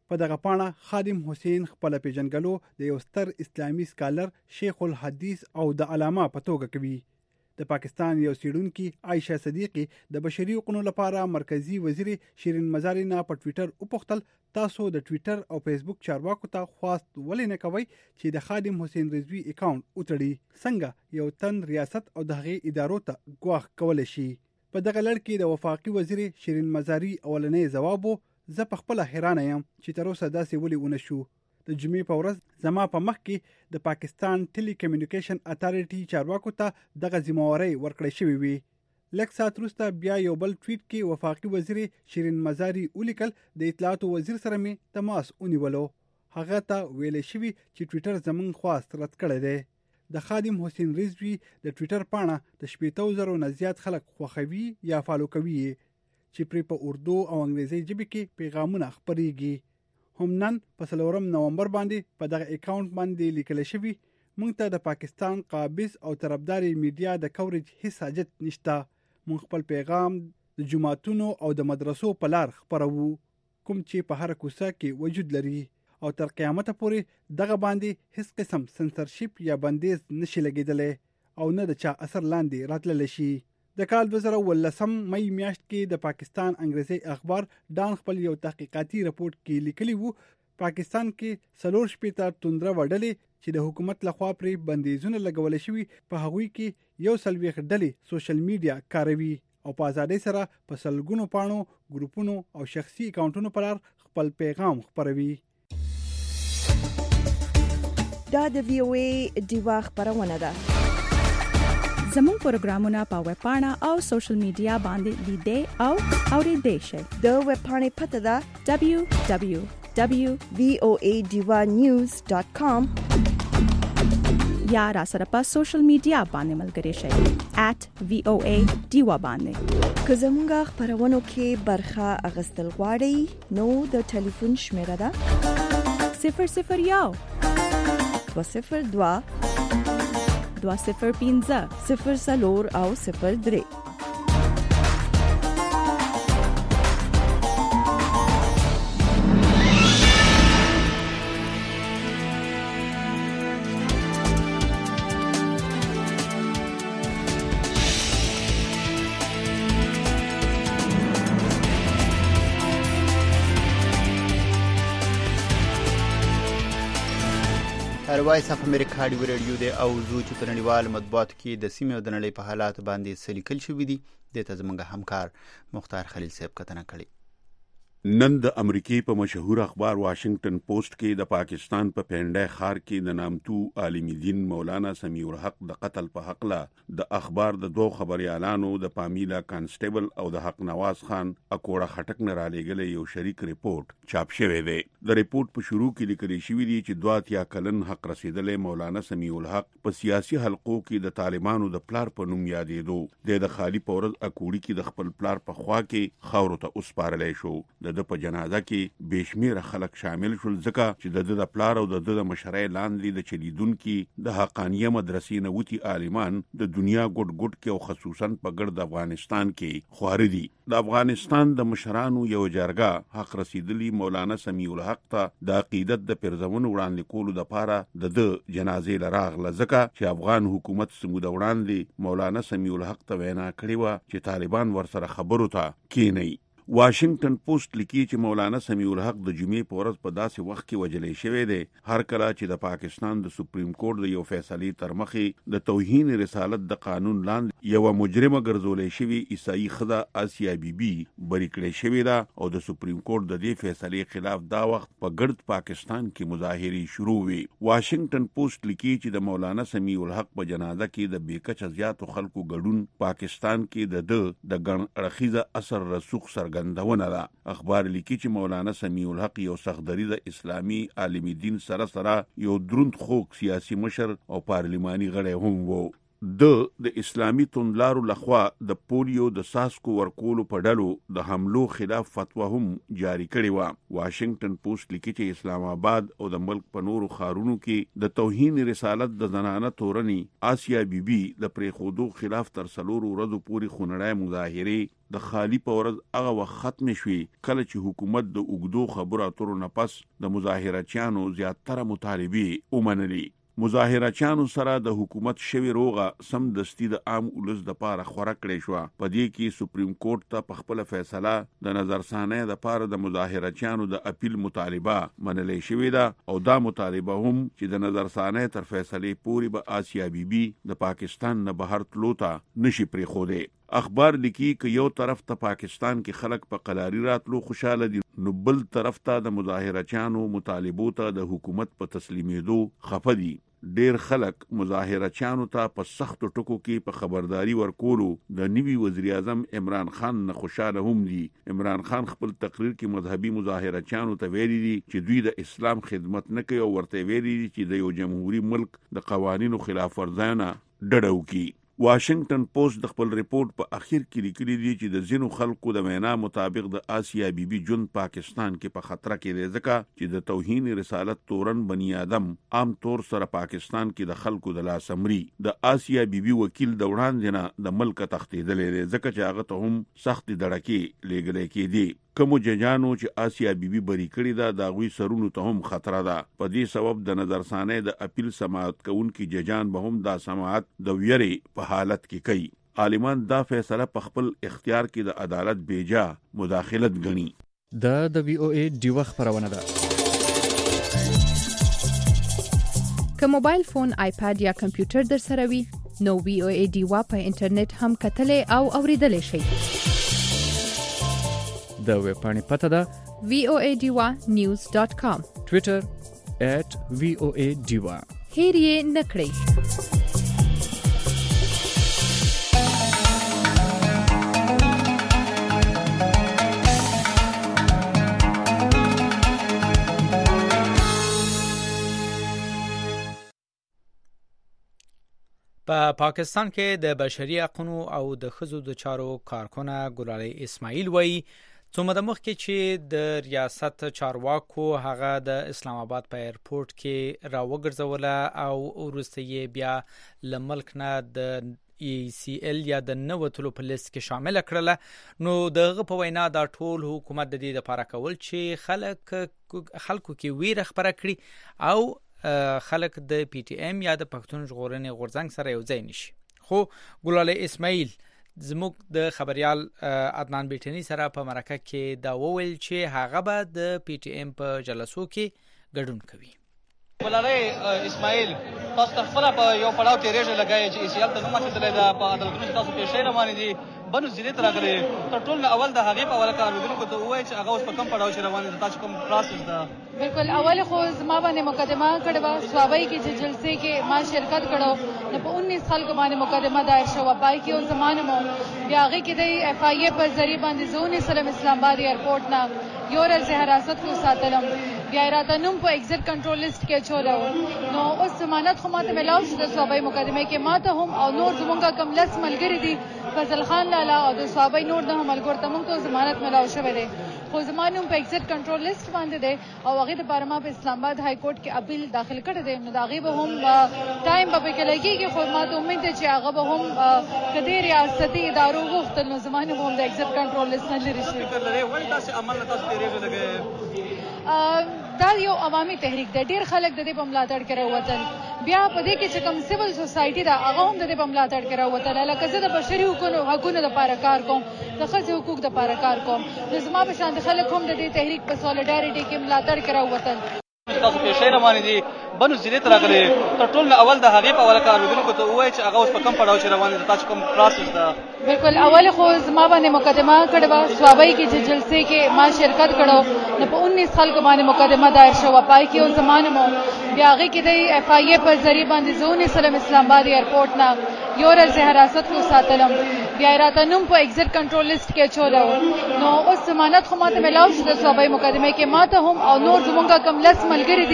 [SPEAKER 16] په دغه پاڼه خادم حسین خپل پیژنګلو د یو ستر اسلامي سکالر شیخ الحدیث او د علامه په توګه کوي. د پاکستان یو سیډونکي عائشه صدیقی د بشري حقوقو لپاره مرکزی وزیر شیرین مزاری نه په ټوئیټر وپوښتل تاسو د ټوئیټر او فیسبوک چارواکو ته خواست ولې نه کوئ چې د خادم حسین رضوی اکاونټ وتړي؟ څنګه یو تن ریاست او د هغې ادارو ته ګواښ کولی شي؟ په دغه لړ کې د وفاقي وزیر شیرین مزاری اولنی ځواب و زه په خپله حیرانه یم چې تر اوسه داسې ولې ونه شو. د جمعې په ورځ زما په مخ کې د پاکستان ټیلی کمیونیکیشن اتارټي چارواکو ته دغه ذمہواری ورکړی شوی وي. لږ ساعت وروسته بیا یو بل ټویټ کې وفاقي وزیر شیرین مزاری ولیکل د اطلاعاتو وزیر سره مې تماس ونیولو. هغه ته ویل شوی چې ټویټر زموږ خواست رد کړی دی. د خادم حسین رضوی د ټویټر پاڼه د شپېتو زرو نه زیات خلک خوښوي یا فالو کوي چې پرې په اردو او انګریزي ژبه کې پیغامونه خپريږي. هم نن په څلورم نومبر باندې په دغه اکاونټ باندې لیکل شوی مونږ ته د پاکستان قابض او طرفداري میډیا د کوریج هیڅ حاجت نشته. مونږ خپل پیغام د جماعتونو او د مدرسو په لار خپروو کوم چې په هر کوڅه کې وجود لري او تر قیامت پورې دغه باندې هیڅ قسم سنسرشپ یا بندیز نشي لګیدلی او نه د چا اثر لاندې راتللی شي. د کال دوه زره ولسم مئی میاشت کې د پاکستان انګریزي اخبار ډان خپل یو تحقیقاتي رپورت کې لیکلی وو پاکستان کې څلور شپېته توندره وډلې چې د حکومت لخوا پرې بندیزونه لګول شوي په هغوی کې یو څلوېښت ډلې سوشل میډیا کاروي او په ازادۍ سره په سلګونو پاڼو ګروپونو او شخصي اکاونټونو پر خپل پیغام خپروي.
[SPEAKER 15] دا د وی او ای دیوا خبرونه ده.
[SPEAKER 7] زموږ پروګرامونه په ویب پاڼه او سوشل میډیا باندې لیدې او اوریدې شئ.
[SPEAKER 15] د ویب پاڼې پته ده
[SPEAKER 7] دبليو دبليو دبليو
[SPEAKER 15] ډاٹ وی او ای ډیوا نیوز ډاٹ کام
[SPEAKER 7] یا را سره په سوشل میډیا باندې ملګری شئ ایٹ وی او ای ډیوا باندې.
[SPEAKER 15] که زموږ خبرونو کې برخه اغستل غواړئ نو د ټلیفون شمیره ده
[SPEAKER 7] صفر صفر یو
[SPEAKER 15] دوه صفر دوه
[SPEAKER 7] دوه صفر پنځه
[SPEAKER 15] صفر څلور او صفر درې.
[SPEAKER 2] وایس اف امریکا دی رادیو دی او زو چې په نړیوال مطبوعاتو کې د سیمې او د نړۍ په حالات باندې سلیکل شوی دی د ته زمونږ همکار مختار خلیل صاحب کتنه کړي.
[SPEAKER 17] نن د امریکای په مشهور اخبار واشنگټن پوسټ کې د پاکستان په پینډای خار کې د نامتو عالم دین مولانا سمیع الحق د قتل په حق له د اخبار د دوه خبريالانو د پامیلا کانسټیبل او د حق نواز خان اکوړه خټک نه را لېږل یو شریک ریپورت چاپ شوی دی. د ریپورت په شروع کې لیکل شوی دی چې دوه اتیا کلن حق رسیدلې مولانا سمیع الحق په سیاسي حلقو کې د طالبانو د پلار په نوم یادېدو د خالی پورز اکوړي کې د خپل پلار په خوا کې خاورو ته اوسپارلې شو. د په جنازه کې بشمیره خلک شامل شول ځکه چې د د پلار او د د مشرۍ لاندې د چلیدونکو د حقانیه مدرسې نه وتی عالمان د دنیا ګډ ګډ کې او خصوصا په ګرد افغانستان کې خواري دي. د افغانستان د مشرانو یو جرګه حق رسیدلی مولانا سمیع الحق ته د عقیدت د پرځمون وړاندې کولو د پاره د د جنازې لراغله ځکه چې افغان حکومت سمود وړاندې مولانا سمیع الحق ته وینا کړې و چې طالبان ورسره خبرو ته کینی. واشنگټن پوسټ لیکي چې مولانا سمیع الحق د جمعې په ورځ په داسې وخت کې وجلې شوی دی هر کله چې د پاکستان د سپریم کورټ د یو فیصلې تر مخې د توهین رسالت د قانون لاندې یو مجرمه ګرځولې شوی عیسائی خدا آسیا بیبي بری کړې شوی دا او د سپریم کورټ د دې فیصلې خلاف دا وخت په ګرد پاکستان کې مظاهرې شروع وي. واشنگټن پوسټ لیکي چې د مولانا سمیع الحق په جنازه کې د بیکچ زیاتو خلکو ګډون پاکستان کې د د ګڼ اړخیزه اثر رسوخ سرګ غندونه ده. اخبار لیکي چې مولانا سمیع الحق یو سخدری د اسلامي عالم دین سره سره یو دروند خوک سیاسي مشر او پارلماني غړی هم وو. د د اسلامي توندلارو لخوا د پولیو د ساسکو ورکولو په ډلو د حملو خلاف فتوا هم جاری کړې و. واشنگټن پوسټ لیکي چې اسلام آباد او د ملک په نورو ښارونو کې د توهین رسالت د زنانه تورنې آسیا بیبي د پریښودو خلاف تر څلورو ورځو پورې خونړۍ مظاهرې د خالی په ورځ هغه وخت ختم شوې کله چې حکومت د اوږدو خبرو اترو نه پس د مظاهرچیانو زیاتره مطالبې ومنلې. مظاهرچیانو سره د حکومت شوی روغه سم دستی د عام ولس د پاره خوره کړې شو. په دې کې سپریم کورټ ته په خپل فیصله د نظرثانه د پاره د مظاهرچیانو د اپیل مطالبه منلې شوې ده او دا مطالبه هم چې د نظرثانه تر فیصلې پورې به آسیا بیبي د پاکستان نه بهر تلو ته نشي پریښودې. اخبار لیکي که یو طرف ته پاکستان کې خلک په قلاري راتلو خوشاله دي، نو بل طرف ته د مظاهرچیانو مطالبو ته د حکومت په تسلیمېدو خفه دي. ډیر خلک مظاهرچیانو ته په سختو ټکو کې په خبرداري ورکولو د نوي وزیر اعظم عمران خان نه خوشاله هم دي. عمران خان خپل تقریر کې مذهبي مظاهرچیانو ته ویلي دي چې دوی د اسلام خدمت نه کوي او ورته ویلي دي چې د یو جمهوریت ملک د قوانینو خلاف ورزانه ډډه وکړي. واشنگټن پوسټ د خپل ریپورت په اخر کې لیکلي دي چې د ځینو خلکو د وینا مطابق د آسیا بیبي جون پاکستان کې په خطر کې دی، ځکه چې د توهین رسالت تورن بنی آدم عام طور سره پاکستان کې د خلکو د لاس امري. د آسیا بیبي وکیل د وړاندې نه د ملک تښتېدلی دی، ځکه چې هغه ته هم سختې دړکې لیږلی کېدي. کومو ججانو چې آسیا بیبي بری کړې ده د هغوی سرونو ته هم خطر ده. په دې سبب د نظرثانه د اپیل سماعت کوونکي ججان به هم دا سماعت د ویرې په حالت کې کوي. عالمان دا فیصله په خپل اختیار کې د عدالت بیجا مداخلت ګڼي.
[SPEAKER 6] دا د وی او ای ډیوه خبرونه ده.
[SPEAKER 18] که موبایل فون، آیپاد یا کمپیوټر در سره وي نو وی او ای ډیوه په انټرنیټ هم کتلی او اوریدلی شئ.
[SPEAKER 6] د ویبپاڼې پته ده
[SPEAKER 18] وی او ای ډیوا نیوز ډاټ کام،
[SPEAKER 6] ټویټر ایٹ وی او ای ډیوا.
[SPEAKER 18] هیر یې نه کړئ.
[SPEAKER 1] په پاکستان کې د بشري حقوقو او د ښځو د چارو کارکونه ګلالۍ اسماعیل وایي څو موده مخکې چې د ریاست چارواکو هغه د اسلام آباد په ایرپورټ کې راوګرځوله او وروسته یې بیا له ملک نه د ای سی ال یا د نه وتلو په لیست کې شامل کړله. نو دغه په وینا دا ټول حکومت د دې لپاره کول چې خلک خلکو کې ویره خپره کړي او خلک د پی ټی ایم یا د پښتون ژغورنې غورځنګ سره یو ځای نشي. خو ګلالۍ اسماعیل زموږ د خبريال عدنان بیٹنی سره په مرکه کې دا وویل چې هغه به د پی ټی ایم په جلسو کې ګډون کوي.
[SPEAKER 19] ګلالۍ اسماعیل تاسو ته خپل په یو پړاو کې ریژه لګایي چې ایسیال ته نومه کېدلې ده په عدالتونو تاسو پیښې روانې دي بنو ضلع ته راغلي تر ټولو اول د هغې په اوله کار اورېدونکو ته ووایي چې هغه اوس په کوم پړاو چې روان دي تاسو کوم پروسس ده.
[SPEAKER 20] بالکل اول خو زما باندې مقدمه کړې وه سوابۍ کې چې جلسې کې ما شرکت کړو نو په انیس خلکو باندې مقدمه دایر شوه پای کې یو زما نوم بیا هغې کې د ایف آی ای په ذریعه باندې زه ونیسلم اسلام آباد ایرپورټ نه یو ورځ یې حراست کې وساتلم بیا یې راته نوم په ایگزیټ کنټرول لیسټ کې اچولی نو اوس ضمانت خو ماته میلاو شو د سوابۍ مقدمې کې ماته هم او نور زمونږ کم لس ملګري دي فضل خان لالا او د سوابۍ نور د ملګرو ته موږ ته ضمانت میلاو شوی دی خو زما نوم په ایگزیټ کنټرول لیسټ باندې دی او هغې دپاره ما په اسلام آباد های کورټ کې اپیل داخل کړی دی نو د هغې به هم ټایم به پکې لګېږي خو ما ته امید دی چې هغه به هم که دې ریاستي ادارو غوښتل نو زما نوم هم د ایگزیټ کنټرول لیسټ نه لرې شي.
[SPEAKER 19] فکر لرئ ولې داسې عمل نه تاسو تېرېږئ لګئ
[SPEAKER 20] دا یو عوامي تحریک دی ډېر خلک د دې په ملاتړ کې راووتل بیا په دې کې چې کوم سیول سوسایټي ده هغه هم د دې په ملاتړ کې راووتل لکه زه د بشري حقونو حقونو دپاره کار کوم د ښځې حقوق دپاره کار کوم نو زما په شان د خلک هم د دې تحریک په سالیډارټي کې ملاتړ کې راووتل.
[SPEAKER 19] تاسو پیښې روانې دي بنو ضلع ته راغلي تر ټولو اول د هغې په اوله کار اورېدونکو ته ووایي چې هغه اوس په کوم پړاو چې روان دي تاسو کوم پروسس ده.
[SPEAKER 20] بالکل اول خو زما باندې مقدمه کړې وه سوابۍ کې چې جلسې کې ما شرکت کړو نو په انیس خلکو باندې مقدمه دایر شوه پای کې یو زما نوم بیا هغې کې د ایف آی ای په ذریعه باندې زه ونیسلم اسلام آباد ایرپورټ نه یو ورځ یې حراست کې وساتلم بیا یې راته نوم په ایگزیټ کنټرول لیسټ کې اچولی نو اوس ضمانت خو ماته میلاو شو د سوابۍ مقدمې کې ماته هم او نور زمونږ کم لس ملګري دي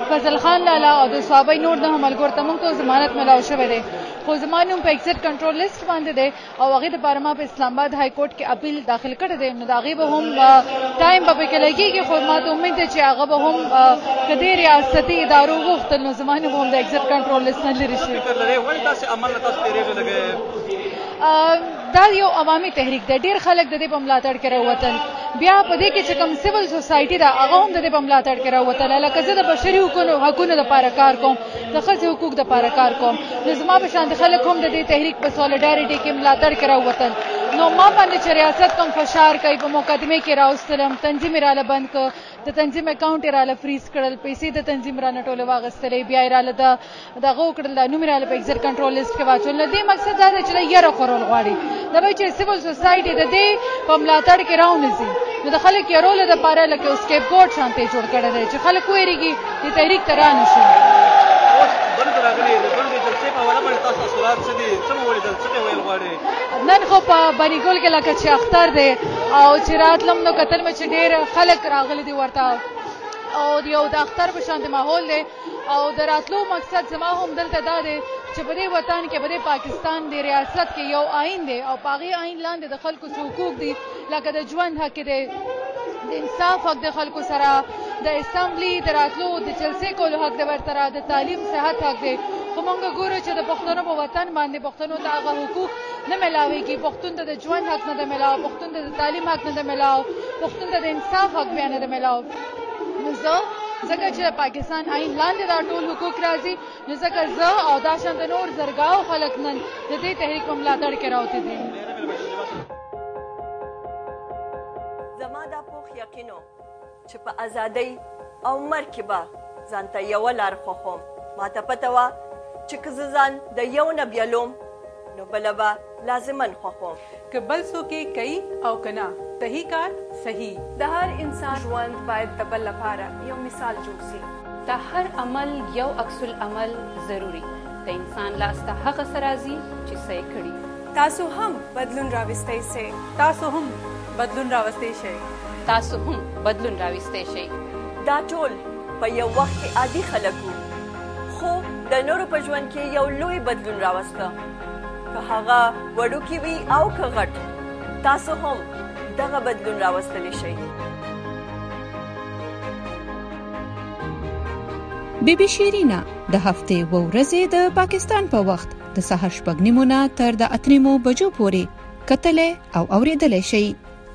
[SPEAKER 20] فضل خان لالا او د صحابه نور د ملګرو ته موږ ته ضمانت ملاو شوی دی خو زمانو په ایگزیټ کنټرول لیست باندې دی او هغه د بارما په اسلام آباد های کورټ کې اپیل داخل کړی دی نو دا غي به هم ټایم به کې لګيږي خو ما ته امید ده چې هغه به هم کدي ریاستي ادارو غوښتل نو زمانو به هم د ایگزیټ کنټرول لیست نه لري شي
[SPEAKER 19] فکر لري ولې تاسو عمل تاسو تیرې لګي
[SPEAKER 20] دا یو عوامي تحریک دی ډیر خلک د دې په ملاتړ کې راووتل بیا په دې کې چې کوم سیول سوسایټي دا هغه هم د دې په ملاتړ کې راووتل لکه زه د بشري حقوقو حقوقو لپاره کار کوم د ښځو حقوق لپاره کار کوم نو زما په شان خلک هم د دې تحریک په سولیډارټي کې ملاتړ کې راووتل نو ما باندې چې ریاست کوم فشار کوي په مقدمه کې راوستلم تنظیم رااله بند ک د تنظیم اکاونټ رااله فریز کړل پیسې د تنظیم را نټول واغستلې بیا رااله د دغه کړل د نوم رااله په ایگزیټ کنټرول لیست کې واچول دې مقصد دا دی چې یره خورول غواړي دا به چې سیول سوسایټي د دې په ملاتړ کې راونځي نو د خلک یې رول د پاره لکه اوس کې ګوټ شانته جوړ کړی دی چې خلک وېریږي د تحریک ترانه شي
[SPEAKER 19] اوس بند راغلي د بند جلسې په وړاندې باندې تاسو اصولات څه دي څه مو ولیدل څه ویل غواړي
[SPEAKER 20] نن خو په بنیګول کې لکه چې اختر دی او چې راتلم نو کتل مې چې ډېر خلک راغلي دي ورته او یو د اختر په شان ماحول دی او د راتلو مقصد زما هم دلته دا دی چې په دې وطن کې په دې پاکستان د ریاست کې یو آئین دی او په هغې آئین لاندې د خلکو څه حقوق دي لکه د ژوند حق دی د انصاف حق د خلکو سره د اسمبلی د راتلو د جلسې کولو حق د ورسره د تعلیم صحت حق دی خو موږ ګورو چې د پښتنو په وطن باندې پښتنو ته هغه حقوق نه ملاویږي پښتون ته د ژوند حق نه ده ملاو پښتون ته د تعلیم حق نه ده ملاو پښتون ته د انصاف حق بیا نه ده ملاو نو زه ځکه چې پاکستان آئین لاندې دا ټول حقوق راځي نو ځکه زه او دا شانته نور زرګاو خلک نن د دې تحریک په ملاتړ کې راوتي دي
[SPEAKER 15] زما دا پوخ یقینو چې په ازادۍ او مرګ کې به ځان ته یوه لار خوښوم ما ته پته وه چې که زه ځان د یو نه بیلوم نو بله به لازما خوښوم
[SPEAKER 21] که بل څوک یې کوي او که نه صحیح کار صحیح
[SPEAKER 22] د هر انسان ژوند باید د بل لپاره یو مثال جوړ شي
[SPEAKER 7] د هر عمل یو عکس العمل ضروری د انسان لاس ته هغه څه راځي چې څه یې کړي
[SPEAKER 22] تاسو هم بدلون راوستی شئ
[SPEAKER 21] تاسو هم بدلون راوستی شئ
[SPEAKER 7] تاسو هم بدلون راوستی شئ
[SPEAKER 15] دا ټول په یو وخت کې عادي خلک وو خو د نورو په ژوند کې یو لوی بدلون راوسته که هغه وړوکی وي او که غټ تاسو هم دغه بدلون راوستلی شئ
[SPEAKER 7] بی بی شیرینا د هفتې و ورځې د پاکستان په وخت د سهار شپږ نیمو نه تر د اته نیمو بجو پورې کتلې او اورېدلې شئ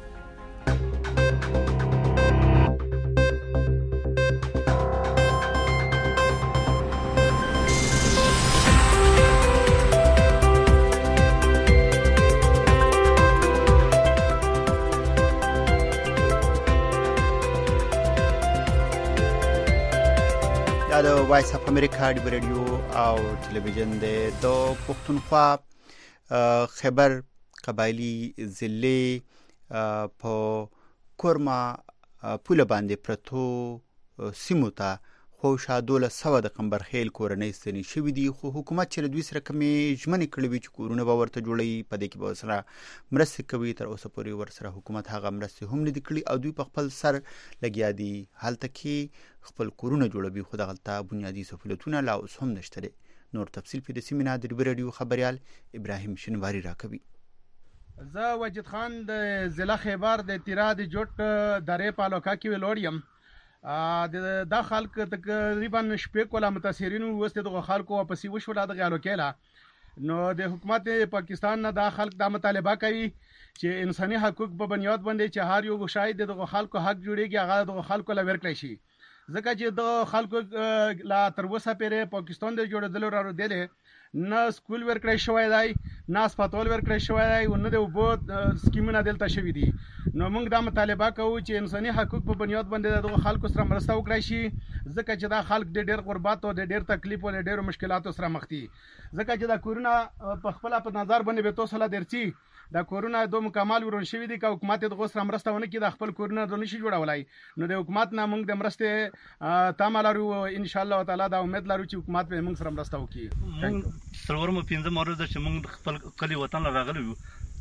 [SPEAKER 2] د وایس اف امریکا د رادیو او ټلویزیون د پښتونخوا خبر قبایلی ضلع په کورما پوله باندې پرتو سیمو ته خو شادوله سو د قمبرخیل کورنۍ ستنې شوې دي خو حکومت چې د دوی سره کمې ژمنې کړې وي چې کورونه به ورته جوړوي په دې کې به ورسره مرستې کوي تر اوسه پورې ورسره حکومت هغه مرستې هم نه دي کړي او دوی په خپل سر لګیا دي هلته کې خپل کورونه جوړوي خو دغلته بنیادي سهولتونه لا اوس هم نشته دي نور تفصیل په دې سیمه د رادیو خبريال ابراهیم شنواری راکوي
[SPEAKER 23] زه وجد خان د ضلع خیبر د تیراد جوټ درې پالوکا کې ولوړم د دا خلک تقریبا شپږ کولا متاثرین وسته د خلکو واپسی وشو د غالو کېلا نو د حکومت پاکستان نه دا خلک د مطالبه کوي چې انساني حقوق په بنیاد باندې چې هر یو شاید د خلکو حق جوړيږي هغه د خلکو لا ورکړي شي ځکه چې د خلکو لا تر اوسه پرې پاکستان د جوړېدلو را رودلې نه سکول ورکړی شوی دی نه هسپتال ورکړی شوی دی او نه د اوبو سکیمونه دلته شوي دي نو موږ دا مطالبه کوو چې انساني حقوق په بنیاد باندې د خلکو سره مرسته وکړای شي ځکه چې دا خلک د ډېر غربت او د ډېر تکلیف او د ډېرو مشکلاتو سره مخ دي ځکه چې دا کورونه په خپل په نظر باندې به توسله درچی دا کورونه دوه مکمل ورون شوی دي چې حکومت د غوسه مرسته ونه کړي د خپل کورونه د نشي جوړولای نو د حکومت نه موږ د مرسته تامه لرو ان شاء الله تعالی دا امید لرو چې حکومت به موږ سره مرسته وکړي
[SPEAKER 24] موږ څلورم پنځم ورځ چې موږ خپل کلی وطن راغلی یو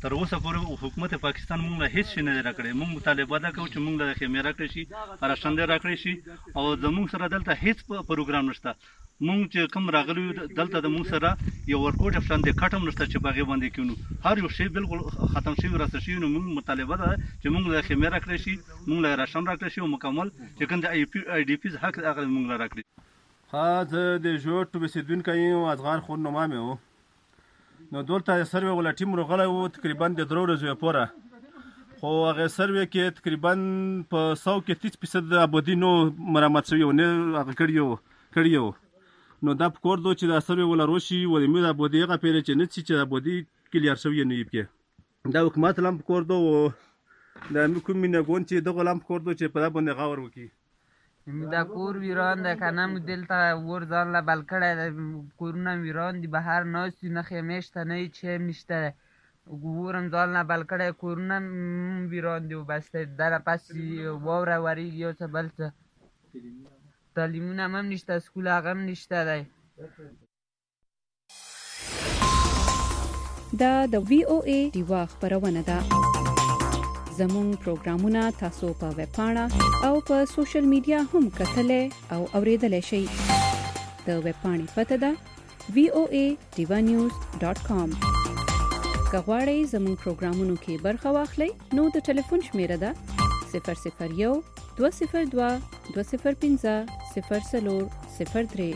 [SPEAKER 3] تر اوسه پورې حکومت پاکستان موږ له هیڅ شي نه دی راکړی. موږ مطالبه دا کوو چې موږ له خیمې راکړی شي، راشندې راکړی شي، او زموږ سره دلته هیڅ پروګرام نشته. موږ چې کوم راغلی دلته د موږ سره یو ورکوټ افشان دی کټم نشته چې باغې باندې کینو، هر یو شی بالکل ختم شوی راسته شي. نو موږ مطالبه ده چې موږ له خیمې راکړی شي، موږ له راشن راکړی شي، او مکمل چې کوم د آی ډي پیز حق هغه موږ له راکړي.
[SPEAKER 4] ها زه د جوړ اوسېدونکی یم، ازغار خور نوما مې و. نو دلته سروې ولا ټیم راغلی و تقریبا د درو ورځو پوره، خو هغه سروې کې تقریبا په سو کې تیس فیصد آبادي نو مرمت شوي و، نه هغه کړي و کړي و. نو دا پکور دو چې دا سروې ولا روشي و د مې آبادي هغه پیرې چې نه چې چې آبادي کلیر شوي نه یې دا حکومت لم پکور دو و دا مې کوم نه ګون چې دغه لم پکور دو چې په دا باندې غاور وکړي.
[SPEAKER 5] دا کور ویران ده که نه مو دلته ور ځان له بل کړی ده، کورونه ویران دي، بهر ناست یو، نه خیمې شته نه هېڅ شی هم نشته دی، ورم ځان له بل کړی، کورونه هم ویران دي و بسته ده نه پس واوره ورېږي یو څه بل څه، تعلیمونه هم نشته، سکول هغه هم نشته دی.
[SPEAKER 7] دا د وی او ای ډیوا خپرونه ده. زموږ پروګرامونه تاسو په ویب پاڼه او په سوشل میډیا هم کتلای او اوریدلای شئ. د ویب پاڼې پته ده وی او ای ډیوا نیوز ډاټ کام. که غواړئ زموږ پروګرامونو کې برخه واخلئ نو د ټلیفون شمیره ده صفر صفر یو دوه صفر دوه دوه صفر پنځه صفر څلور صفر درې.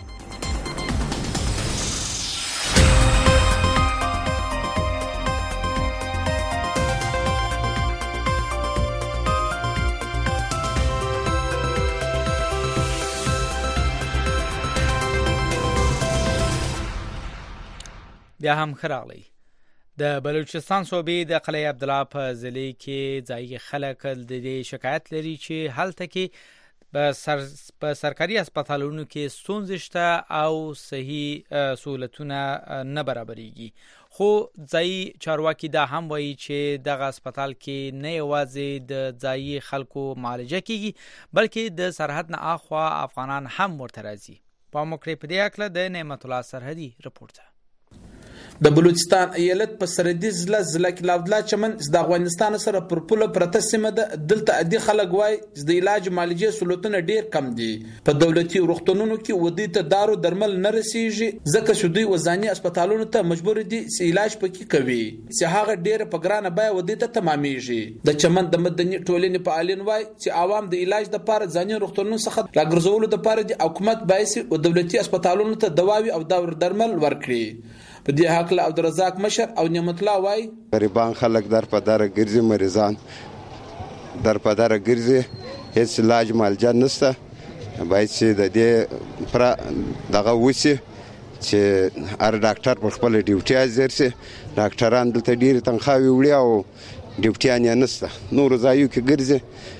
[SPEAKER 1] بیا هم خراغلی د بلوچستان صوبې د قلعه عبدالله په ضلع کې ځایي خلک د دې شکایت لري چې هلته کې په سر په سرکاري هسپتالونو کې ستونزې شته او صحي سہولتونه نه برابرېږي. خو ځایي چارواکي دا هم وایي چې دغه هسپتال کې نه یوازې د ځایي خلکو معالجه کیږي بلکې د سرحد نه اخوا افغانان هم ورته راځي. پام وکړئ په دې اړه د نعمت الله سرحدي رپورټ.
[SPEAKER 24] د بلوچستان ایالت په سرحدي ضلع ضلع کې لاودلا چمن د افغانستان سره پر پوله پرته سیمه ده. دلته عادي خلک وایي چې د علاج معالجې سہولتونه ډیر کم دي. په دولتي روغتونونو کې ودی ته دارو درمل نه رسیږي ځکه چې دوی وزاني هسپتالونو ته مجبور دي چې علاج پکې کوي چې هغه ډیر په ګرانه بیه ودی ته تمامېږي. د چمن د مدني ټولنې فعالین وایي چې عوام د علاج لپاره ځاني روغتونونو څخه راګرځولو لپاره د حکومت بایسي او دولتي هسپتالونو ته دواوي او دور درمل ورکړي. په دې حق له عبدالرزاق مشر او نعمت الله وای
[SPEAKER 25] غریبان خلک در په دره ګرځي، مریضان در په دره ګرځي، هیڅ علاج معالجه نشته. باید چې د دې پر دغه وسی چې هر ډاکټر په خپل ډیوټي حاضر شي. ډاکټران دلته ډیر تنخواهي وړي او ډیوټیان یې نشته. نور ځایو کې ګرځي،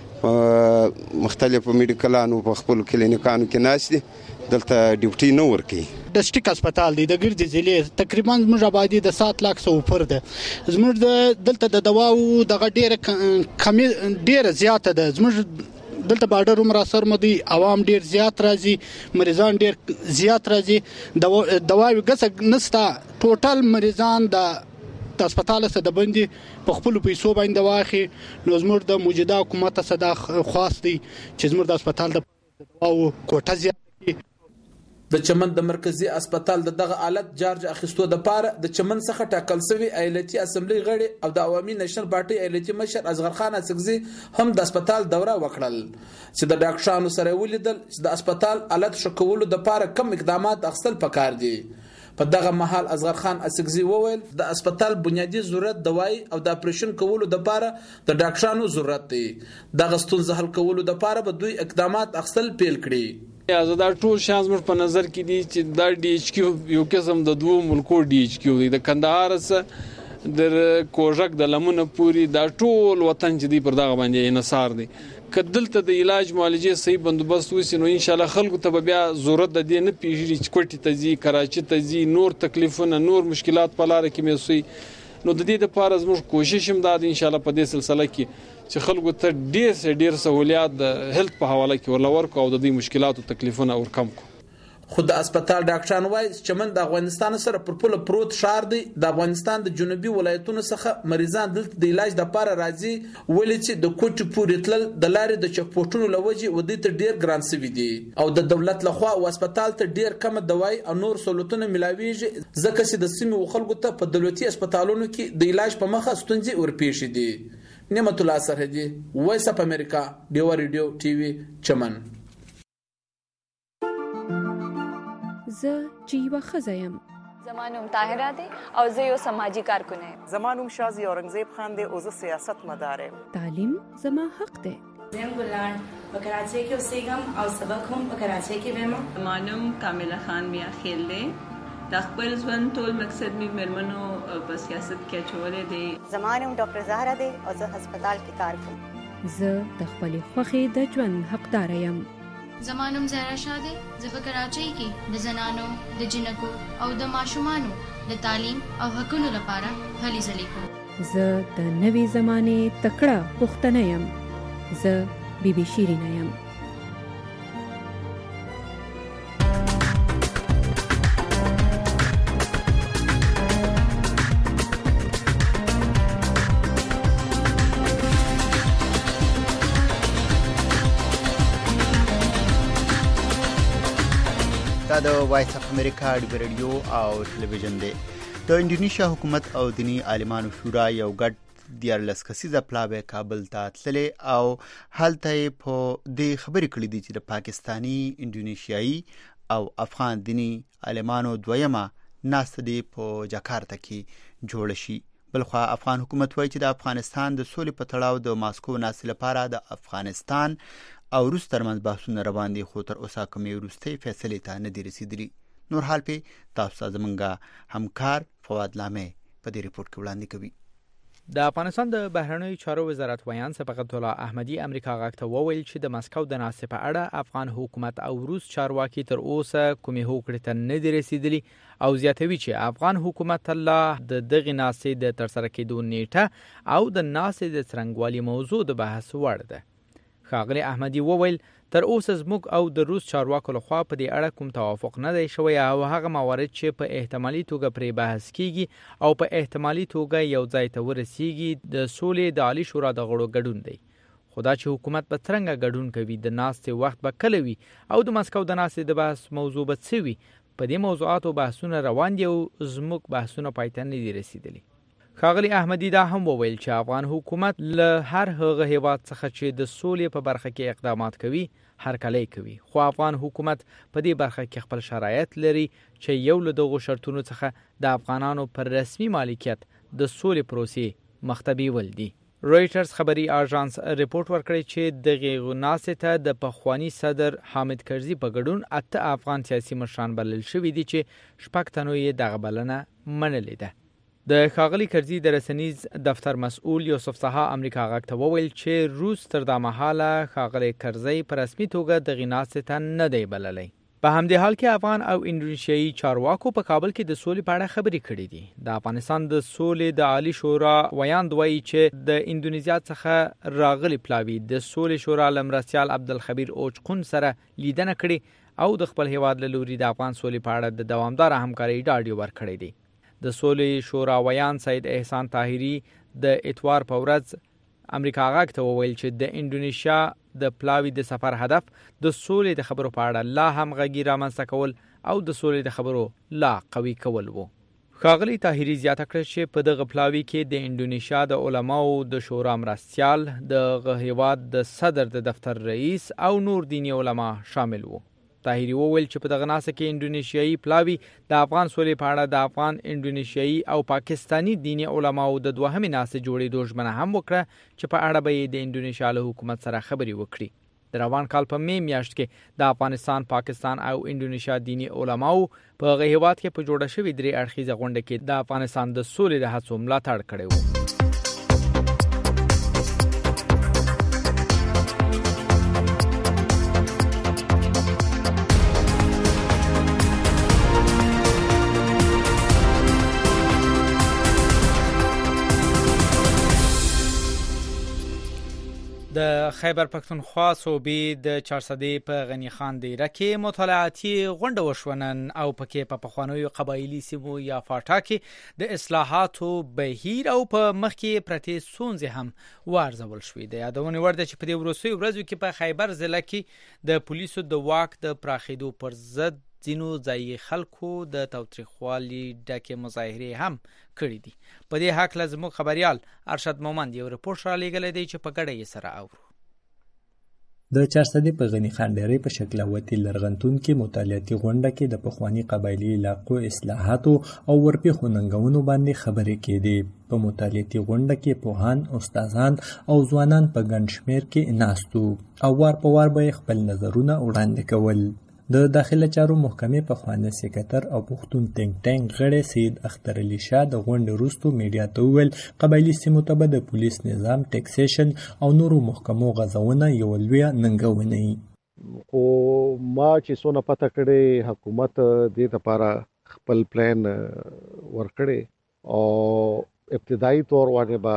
[SPEAKER 25] مختلفو میډیکلانو په خپل کلینیکانو کې ناشتي، دلته ډیوټي نه ورکي.
[SPEAKER 26] ډسټریکټ هسپتال دی د ګردې ضلع تقریبا زموږ آبادي د سات لاک سو پر ده. زموږ دلته د دواو دغه ډیره کمی ډیره زیاته ده. زموږ دلته بارډر عمر اثر مدي عوام ډیر زیات راځي، مریضان ډیر زیات راځي، دواوی ګسه نستا. ټوټل مریضان د د هسپتال سره د بندي په خپل پیسو باندې واخی. نو زموږ د موجوده حکومت سره د خاص دی چې زموږ د هسپتال د دواو کوټه زیات.
[SPEAKER 24] د چمن د مرکزی هسپتال د دغه حالت جارج اخیستو د پاره د چمن څخه ټاکل شوی ایالتي اسمبلی غړي او د عوامي نېشنل پارټي ایالتي مشر اصغر خان اڅکزي هم د هسپتال دوره وکړل چې د ډاکټرانو سره ولیدل چې د هسپتال حالت شکولو د پاره کم اقدامات اخیستل پکار دي. په دغه مهال اصغر خان اڅکزي وویل د هسپتال بنیادی ضرورت دوايي او د اپریشن کولو د پاره د ډاکټرانو ضرورت دی. دغه ستونزه حل کولو د پاره به دوی اقدامات اخیستل پیل کړي.
[SPEAKER 27] دا ټول شان زموږ په نظر کې دي چې دا ډي ایچ کیو یو قسم د دوه ملکو ډي ایچ کیو دی. د کندهار سره د کوژک د لمنه پوری دا ټول وطن چې دی پر دغه باندې انحصار دی. کدلته د علاج معالجې صحیح بندوبست وسی نو ان شاء الله خلکو ته بیا ضرورت د دې نه پیږي چې کوټی ته ځي، کراچي ته ځي، نور تکلیفونه نور مشکلات په لار کې میسوي. نو د دې لپاره زموږ کوشش هم دا دی ان شاء الله په دې سلسله کې چې خلکو ته ډیر ډیر سہولیات د هیلث په حواله کې ورلور کو او د دې مشکلاتو تکلیفونه ور کم کو.
[SPEAKER 24] خو د هسپتال ډاکټران وایي چمن د افغانستان سره پر پوله پروت ښار دی. د افغانستان د جنوبي ولایتونو څخه مریضان دلته د علاج لپاره راځي ولې چې د کوټې پورې تلل د لارې د چک پوسټونو له وجې ودې ته ډېر ګران شوي دي او د دولت لخوا هسپتال ته ډېر کمه دوای او نور سهولتونه ملاویږي ځکه چې د سیمې خلکو ته په دولتي هسپتالونو کې د علاج په مخه ستونزې ورپېښې دي. نعمت الله سرحدي، وایس اف امریکا، ډیوا ریډیو ټي وي، چمن.
[SPEAKER 7] زه چې یوه ښځه یم.
[SPEAKER 22] زما نوم طاهره دی او زه یو سماجي کارکونه یم.
[SPEAKER 8] زما نوم شازي اورنګزیب خان دی او زه سیاست مدار یم.
[SPEAKER 7] تعلیم زما حق دی.
[SPEAKER 9] زم ګلان په کراچۍ کې اوسېږم او سبق هم په کراچۍ کې وایم.
[SPEAKER 10] زما نوم کامله خان میا خیل دی. د خپل ژوند ټول مقصد مې مېرمنو په سیاست کې اچولی دی.
[SPEAKER 11] زما نوم ډاکټر زهره دی او زه هسپتال کې کار کوم.
[SPEAKER 7] زه د خپلې خوښې د ژوند حقداره یم.
[SPEAKER 12] زما نوم زهرا شاه دی. زه په کراچۍ کې د زنانو، د جنکو او د ماشومانو د تعلیم او حقونو لپاره هلې ځلې کوم.
[SPEAKER 7] زه د نوې زمانې تکړه پښتنه یم. زه بی بی شیرینه یم.
[SPEAKER 2] دا د وایس اف امریکا ډیو ریډیو او ټلویزیون دی. د انډونیشیا حکومت او دینی عالمانو شورا یو ګډ دیارلس کسیزه پلاوی کابل ته تللی او هلته یې په دې خبرې کړې دي چې د پاکستانی، انډونیشیایي او افغان دینی عالمانو دویمه ناسته دې په جاکارتا کې جوړه شي. بلخوا افغان حکومت وایي چې د افغانستان د سولې په تړاو د ماسکو ناستې لپاره د افغانستان او روس ترمنځ بحثونه روان دي، خو تر اوسه کومې وروستۍ فیصلې ته نه دي رسیدلي. نور حال پې تاسو ته زموږ همکار فواد لامې په دې ریپورت کې وړاندې کوي.
[SPEAKER 1] د افغانستان د بهرنیو چارو وزارت ویان صبغت الله احمدي امریکا غاښ ته وویل چې د مسکو د ناستې په اړه افغان حکومت او روس چارواکي تر اوسه کومې هوکړې ته نه دي رسیدلي او زیاتوي چې افغان حکومت الله د دغې ناستې د ترسره کېدو نیټه او د ناستې د څرنګوالي موضوع د بحث وړ ده. ښاغلي احمدي وویل تر اوسه زموږ او د روس چارواکو لخوا په دې اړه کوم توافق نه دی شوی او هغه موارد چې په احتمالي توګه پرې بحث کیږي او په احتمالي توګه یو ځای ته ورسیږي د سولې د عالی شورا د غړو ګډون دی. خو دا چې حکومت به څرنګه ګډون کوي، د ناستې وخت به کله وي او د مسکو د ناستې د بحث موضوع به څه وي، په دې موضوعاتو بحثونه روان دي او زموږ بحثونه پای ته نه دي رسیدلي. ښاغلي احمدي دا هم وویل چې افغان حکومت له هر هغه هیواد څخه چې د سولې په برخه کې اقدامات کوي هرکلی کوي، خو افغان حکومت په دې برخه کې خپل شرایط لري چې یو له دغو شرطونو څخه د افغانانو پر رسمي مالکیت د سولې پروسې مخته بیول دي. رویټرز خبري اژانس ریپورت ورکړی چې دغه ناستې ته د پخوانی صدر حامد کرزي په ګډون اته افغان سیاسي مشران بلل شوي دي چې شپږ تنو یې دغه بلنه منلې ده. د ښاغلي کرزي د رسنیز دفتر مسؤل یوسف سها امریکا غاښ ته وویل چې روس تر دا مهاله ښاغلي کرزي په رسمي توګه دغې ناستې ته نه دی بللی. په همدې حال کې افغان او انډونیشیایي چارواکو په کابل کې د سولې په اړه خبرې کړې دي. د افغانستان د سولې د عالی شورا ویاند وایي چې د اندونیزیا څخه راغلي پلاوي د سولې شورا له مرستیال عبدالخبیر اوچقون سره لیدنه کړې او د خپل هیواد له لوري د افغان سولې په اړه د دوامداره همکارۍ ډاډ ورکړی دی. د سولې شورا ویان سید احسان طاهري د اتوار په ورځ امریکا غاښ ته وویل چې د انډونیشیا د پلاوي د سفر هدف د سولې د خبرو په اړه لا هم غږی رامنځته کول او د سولې د خبرو لا قوي کول وو. ښاغلي طاهري زیاته کړه چې په دغه پلاوي کې د انډونیشیا د علماو د شورا مرستیال، د هیواد د صدر د دفتر رئیس او نور دینی علما شامل وو. طاهري وویل چې په دغه ناسته کې انډونیشیایي پلاوي د افغان سولې په اړه د افغان، انډونیشیایي او پاکستانی دینی علماو د دوهمې ناستې جوړېدو ژمنه هم وکړه چې په اړه به یې د انډونیشیا له حکومت سره خبرې وکړي. د روان کال په می میاشت کې د افغانستان، پاکستان او انډونیشیا دینی علماو په هغه هیواد کې په جوړه شوې درې اړخیزه غونډه کې د افغانستان د سولې د هڅو ملاتړ کړی و. د د خیبر پښتونخوا صوبې د چارسدې په غنی خان دیره کې مطالعاتي غونډه وشونن او پکې په پخوانیو قبایلی سیمو یا فاټا کې د اصلاحاتو بهیر او په مخ کې پرتې ستونزې هم وارزول شوې ده. یادونه ورده چې په دې وروستیو ورځو کې په خیبر ضلع کې د پولیسو د واک د پراخېدو پر ضد ځینو ځایي خلکو د تاوتریخوالي ډکې مظاهرې هم کړې دي. په دې هکله زموږ خبریال ارشد مومند یو رپورټ رالیږلی دی چې په ګډه یې سره اورو.
[SPEAKER 6] د چارسدې په غنی خان ډېرې په شکلاوتي لرغنتون کې مطالعاتي غونډه کې د پخواني قبایلی علاقو اصلاحاتو او ورپېښو ننګونو باندې خبرې کېدې. په مطالعاتي غونډه کې پوهان، استادان او ځوانان په ګڼ شمېر کې ناست وو او وار په وار به خپل نظرونه وړاندې کول. د داخله چارو محکمې پخوانی سکرټر او پښتون تینک ټانک غړی سید اختر علي شاه د غونډې وروسته میډیا ته وویل قبایلي سیمو ته به د پولیس نظام، ټیکسیشن او نورو محکمو غځونه یوه لویه ننګونه وي.
[SPEAKER 13] خو ما چې څونه پته کړې حکومت دې لپاره خپل پلان ورکړی او ابتدایي طور باندې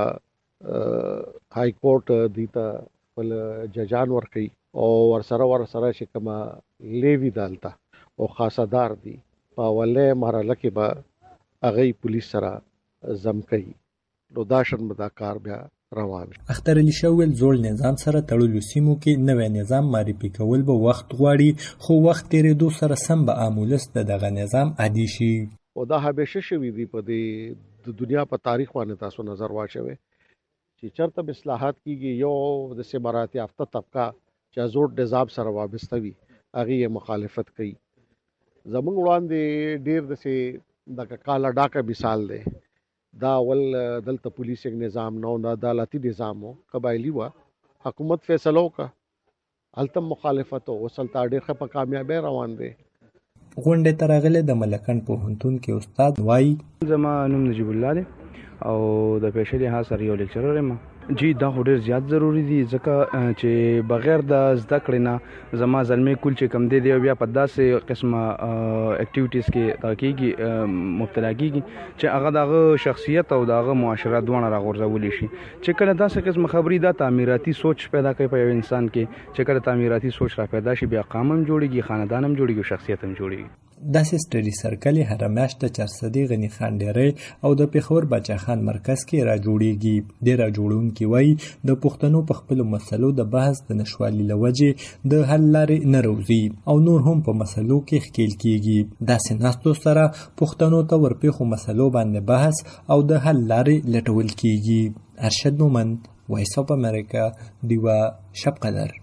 [SPEAKER 13] به های کورټ دې ته خپل ججان ورکړي او ورسره ورسره چې کومه لیوی دالته او خاصدار دي په اولې مرحله کې به هغه پولیس سره زم کوي نو دا شن مدا کار بیا روان.
[SPEAKER 6] اختر علي شاه ویل زوړ نظام سره تړلو سیمو کې نوی نظام معرفي کول به وخت غواړي خو وخت تېرېدو سره سم به امولس د دغه نظام عادي شي.
[SPEAKER 13] او دا همیشه شوي دي په دې د دنیا په تاریخ باندې تاسو نظر واچوي چې چرته اصلاحات کیږي یو د سمارات یافته طبقه چې زوړ نظام سره وابسته وي هغه یې مخالفت کوي. زموږ وړاندې ډیر د سي د کالا ډاکا مثال دی. دا ول دلته پولیس یک نظام نو د عدالتي نظام قبایلی وا حکومت فیصلو کا التم مخالفت او سلطه ډیر په کامیابی روان دی.
[SPEAKER 6] غونډه ترغله د ملکن پوهنتون کې استاد وای
[SPEAKER 14] زما نوم نجیب الله دی او د پیښې له سره یو لیکچرر یم. جی دا ډیر زیات ضروری دي ځکه چې بغیر د زده کړې نه زما زلمی کول چې کم دی دی بیا په داسې قسمه اکټیویټیز کې تاکيږي مبتلا کیږي چې هغه دغه شخصیت او دغه معاشره دوه راغورځول شي چې کله داسې قسم خبري د تعمیراتي سوچ پیدا کوي په انسان کې چې کله تعمیراتي سوچ را پیدا شي بیا قانون جوړيږي، خاندان هم جوړيږي، شخصیت هم جوړيږي.
[SPEAKER 6] داسې سټډي سرکل هر میاشت د چارسدې غنی خان ډېرې او د پیښور بچا خان مرکز کې را جوړیږي. د را جوړونکي وای د پښتنو په خپل مسلو د بحث د نشوالي لوجې د حل لارې نه روزي او نور هم په مسلو کې ښکیل کیږي. داسې ناستو سره پښتنو ته ورپېښو مسلو باندې بحث او د حل لارې لټول کیږي. ارشد مومند، وایس اف امریکا، دیوا شب قدر.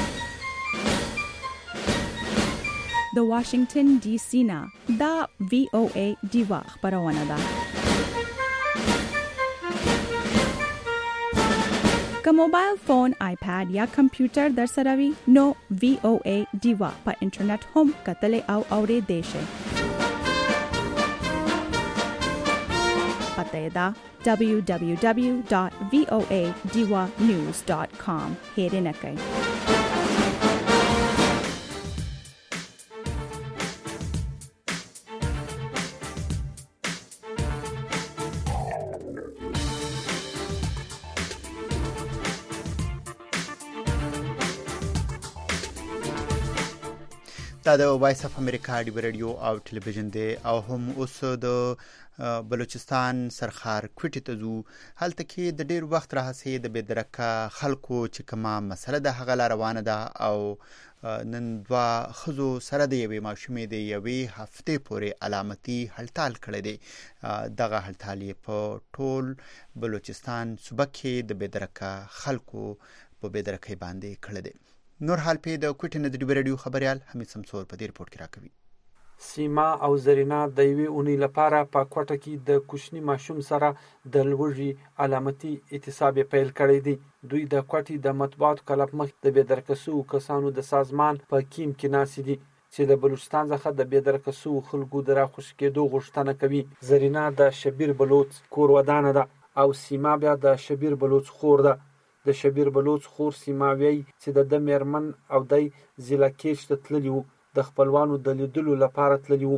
[SPEAKER 7] د واشنگټن ډي سي نه دا وی او ای دیوا خبرونه ده. که موبایل فون، آیپاد یا کمپیوټر در سره وي نو وی او ای دیوا په انټرنیټ هم کتلی او اورېدلی شئ. پته یې ده دبلیو دبلیو دبلیو ډاټ وی او ای دیوا نیوز ډاټ کام. هیرې نه کوئ.
[SPEAKER 2] دا د وایس اف امریکا ډیو رادیو او ټلویزیون دی او هم اوس د بلوچستان سرخار کوټی ته ځو. هلته کې د ډیر وخت راهسې د بېدرکه خلکو چې کومه مسله د هغه روانه ده او نن دوه ښځو سره د یوې ماشومې د یوې هفتې پورې علامتي هړتال کړی دی. دغه هړتال یې په ټول بلوچستان صوبه کې د بېدرکه خلکو په بېدرکۍ باندې کړی دی. نور حال په د کوټې نه د ډیو رادیو خبريال حمید سمسور په دې رپورت کې راکوي.
[SPEAKER 27] سیما او زرینا د یوې اونۍ لپاره په کوټه کې د کوچني ماشوم سره د لوږې علامتي اعتصاب پیل کړی دی. دوی د کوټې د مطبوعاتو کلب مخ د بېدرکسو کسانو د سازمان په کیم کې ناسي دي چې د بلوچستان څخه د بېدرکسو خلکو د راخوش کېدو غوښتنه کوي. زرینا د شبیر بلوچ کور ودانه ده او سیما بیا د شبیر بلوچ خور ده. د شبیر بلوچ خور سیماوی چې د د میرمن او د ضلع کېش ته تللی وو د خپلوانو د لیدلو لپاره تللی وو خو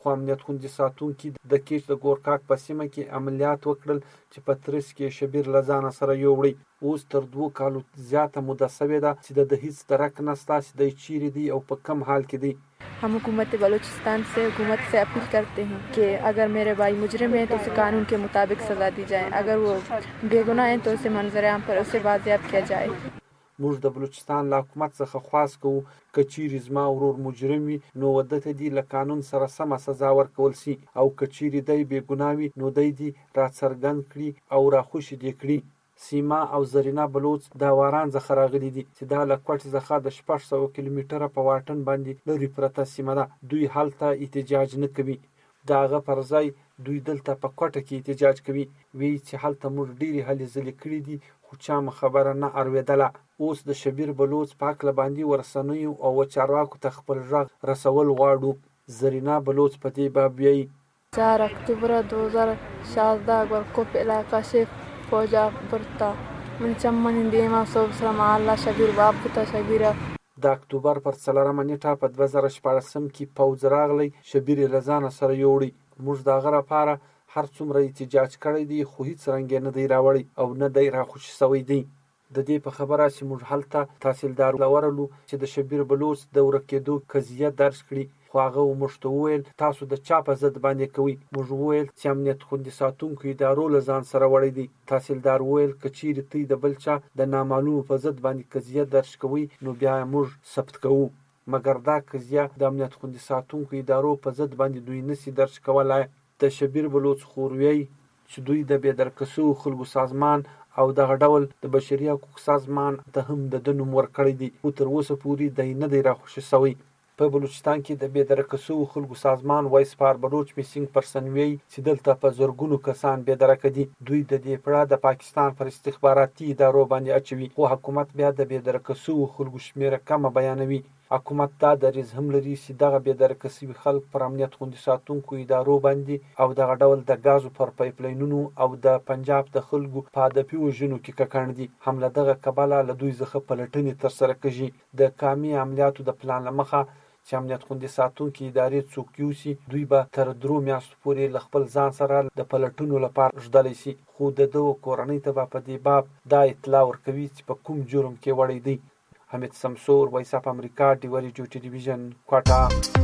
[SPEAKER 15] خو امنیت خوندي ساتونکي د کیچ د ګورکاک په سیمه کې عملیات وکړل چې په ترڅ کې شبیر له ځانه سره یووړی. اوس تر دوه کالو زیاته موده سوې ده چې د هیڅ درک نشته چې دی چیرې دی او په کم حال کې دی.
[SPEAKER 22] हम हुकूमत बलूचिस्तान से हुकूमत से अपील करते हैं कि अगर मेरे भाई मुजरिम हैं तो उसे कानून के मुताबिक सज़ा दी जाए, अगर वो बेगुनाह हैं तो उसे मंजर आम पर उसे बाजियाब किया जाए.
[SPEAKER 15] موږ د بلوچستان له حکومت څخه خواست کوو که چیرې زما ورور مجرم وي نو وده ته دې له قانون سره سمه سزا ورکول سي، او که چیرې دی بېګناه وي نو دی دې راڅرګند کړي او راخوشي دې کړي. سیما او زرینا بلوچ د واران څخه راغلي دي چې دا له کوټې څخه د شپږ سوه کیلومتره په واټن باندې لرې پرته سیمه ده. دوی هلته احتجاج نه کوي، د هغه پر ځای دوی دلته په کوټه کې احتجاج کوي. وی چې هلته موږ ډېرې هلې ځلې کړي دي خو چا مو خبره نه اورېدله. اوس د شبیر بلوچ په هکله باندې ورسنیو او چارواکو ته خپل غږ رسول غواړو. زرینا بلوچ په دې باب وایي
[SPEAKER 22] चार अक्टूबर दो हज़ार शारदा गोरकोप इलाका से फौजा बरता من چمن دیما صوب سلام الله شبیر باب ته شبیر.
[SPEAKER 15] د اکتوبر پر څلورمه نیټه په دوه زره شپاړسم کې پوځ راغلی، شبیر له ځانه سره یوړی. موږ د هغه لپاره هر څومره احتجاج کړی دی خو هیڅ رنګ نه دی راوړی او نه دی راخوشي سوی دی. د دې په خبره چې موږ هلته تحصیلدار لورلو چې د شبیر بلوچ د ورکېدو قضیه درج کړي، خو هغه موږ ته وویل تاسو د چا په ضد باندې کوئ؟ موږ وویل چې امنیت خوندي ساتونکو ادارو له ځان سره وړی دی. تحصیلدار وویل که چیرې تی د بل چا د نامعلومو په ضد باندې قضیه درج کوئ نو بیا موږ ثبت کوو، مګر دا قضیه د امنیت خوندي ساتونکو ادارو په ضد باندې دوی نشي درج کولای. د شبیر بلوچ خوروی چې دوی د بېدرکسو خلکو سازمان او دغه ډول د بشري حقوق سازمان ته هم د ده نوم ورکړی دی، خو تر اوسه پورې دی نه دی راخوشي سوی. په بلوچستان کې د بېدرکسو خلکو سازمان وایس فار بلوچ میسینګ پرسن وایي چې دلته په زرګونو کسان بېدرکه دي. دوی د دې پړه د پاکستان پر استخباراتي ادارو باندې اچوي، خو حکومت بیا د بېدرکسو خلکو شمېره کمه بیانوي. حکومت دا دریځ هم لري چې دغه بېدرکه سوي خلک پر امنیت خوندي ساتونکو ادارو باندې او دغه ډول د ګازو پر پایپلاینونو او د پنجاب د خلکو په هدفي وژنو کې ککړ دي. هم له دغه کبله له دوی څخه پلټنې ترسره کېږي. د کامي عملیاتو د پلان له مخه چې امنیت خوندي ساتونکي ادارې څوک یوسي، دوی به تر درو میاشتو پورې له خپل ځان سره د پلټنو لپاره ژدلی شي، خو د دغو کورنۍ ته به په دې باب دا اطلاع ورکوي چې په کوم جرم کې وړی دی. حمید سمسور، وایس اف امریکا، ډیوه ریډیو ټلویزیون، کوټه.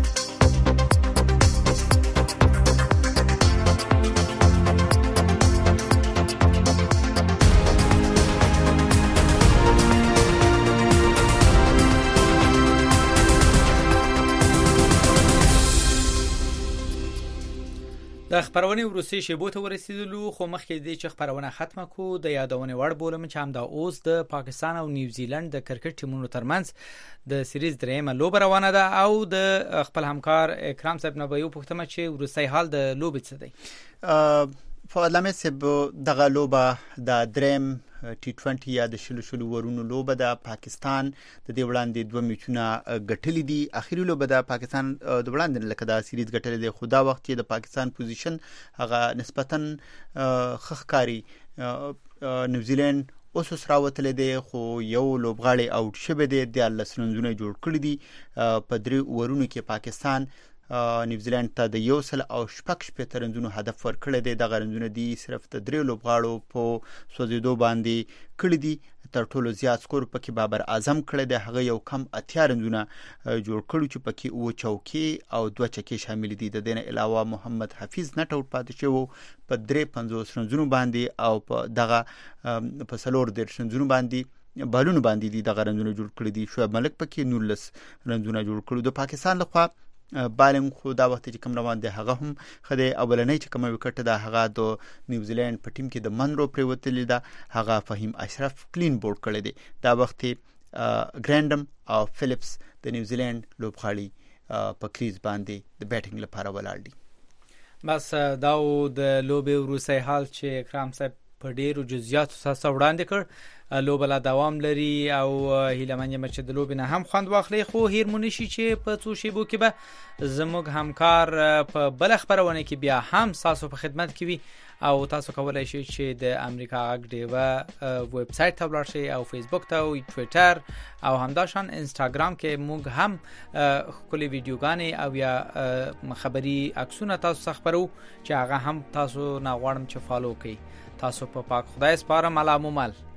[SPEAKER 1] د خبرونه وروستی شیبو ته ورسېدلو، خو مخکې دې چې خبرونه ختمه کو د یادونه وړ بولم چې همدا اوس د پاکستان او نیوزیلند د کرکټ ټیمونو ترمنځ د سیریز درېیمه لوبه روانه ده او د خپل همکار اکرام صاحب نه به یو پوښتنه چې وروستی حال د لوبې څه دی.
[SPEAKER 2] فضل صاحب دغه لوبه د دریم ټي ټوئنټي یا د شلو شلو ورونو لوبه د پاکستان د دې وړاندې دوه میچونه ګټلې دي. اخیری لوبه د پاکستان د وړاندې لکه دا سیریز ګټلې دی، خو دا وخت کې د پاکستان پوزیشن هغه نسبتاً خخکاری نیوزیلند اوس اوس راوتلی دی، خو یو لوبغاړی اوټ شوی دی، دیارلس رنزونه جوړ کړي دي. په درې اورونو کې پاکستان نیوزیلند ته د یو سل او شپږ شپېته رنزونو هدف ورکړی دی. دغه رنزونه دي صرف د درې لوبغاړو په سوځېدو باندې کړي دي. تر ټولو زیات سکور پکې بابر اعظم کړی دی، هغه یو کم اتیا رنزونه جوړ کړي چې پکې اوه چوکۍ او دوه چکې شامل دي. د دې نه علاوه محمد حفیظ نټ آوټ پاتې شوی په درې پنځوس رنزونو باندې او په دغه په څلور دېرش رنزونو باندې بالونو باندې دي دغه رنزونه جوړ کړي دي. شعیب ملک پکې نولس رنزونه جوړ کړي. د پاکستان لخوا بالنګ خو دا وخت چې کوم روان دی هغه هم خدای اولنۍ چې کوم وکټ ده هغه د نیوزیلند په ټیم کې د منرو پریوتلی ده، هغه فهیم اشرف کلین بورډ کړی دی. دا وخت ګرانډم او فلیپس د نیوزیلند لوبغاړي په کریز باندې د بیټینګ لپاره ولاړ دي.
[SPEAKER 1] بس دا د لوبې وروستی حال چې اکرام صاحب په ډیرو جزئیاتو سره وړاندې کړ. لوبه لا دوام لري او هیله من یم چې د لوبې نه هم خوند واخلي، خو هیر مونشي چې په څو شیبو کې به زموږ همکار په بل خبرونه کې بیا هم تاسو په خدمت کې وي او تاسو کولای شئ چې د امریکا غږ ډیوه ویب سټ ته ولاړ شئ او فیسبوک ته او ټویټر او همداشان انستګرام کې موږ هم خپل ویډیوګانې او یا خبري عکسونه تاسو خبرو چې هغه هم تاسو نه غواړم چې فالو کړئ. تاسو په پاک خدای سپارم. الله مو مل.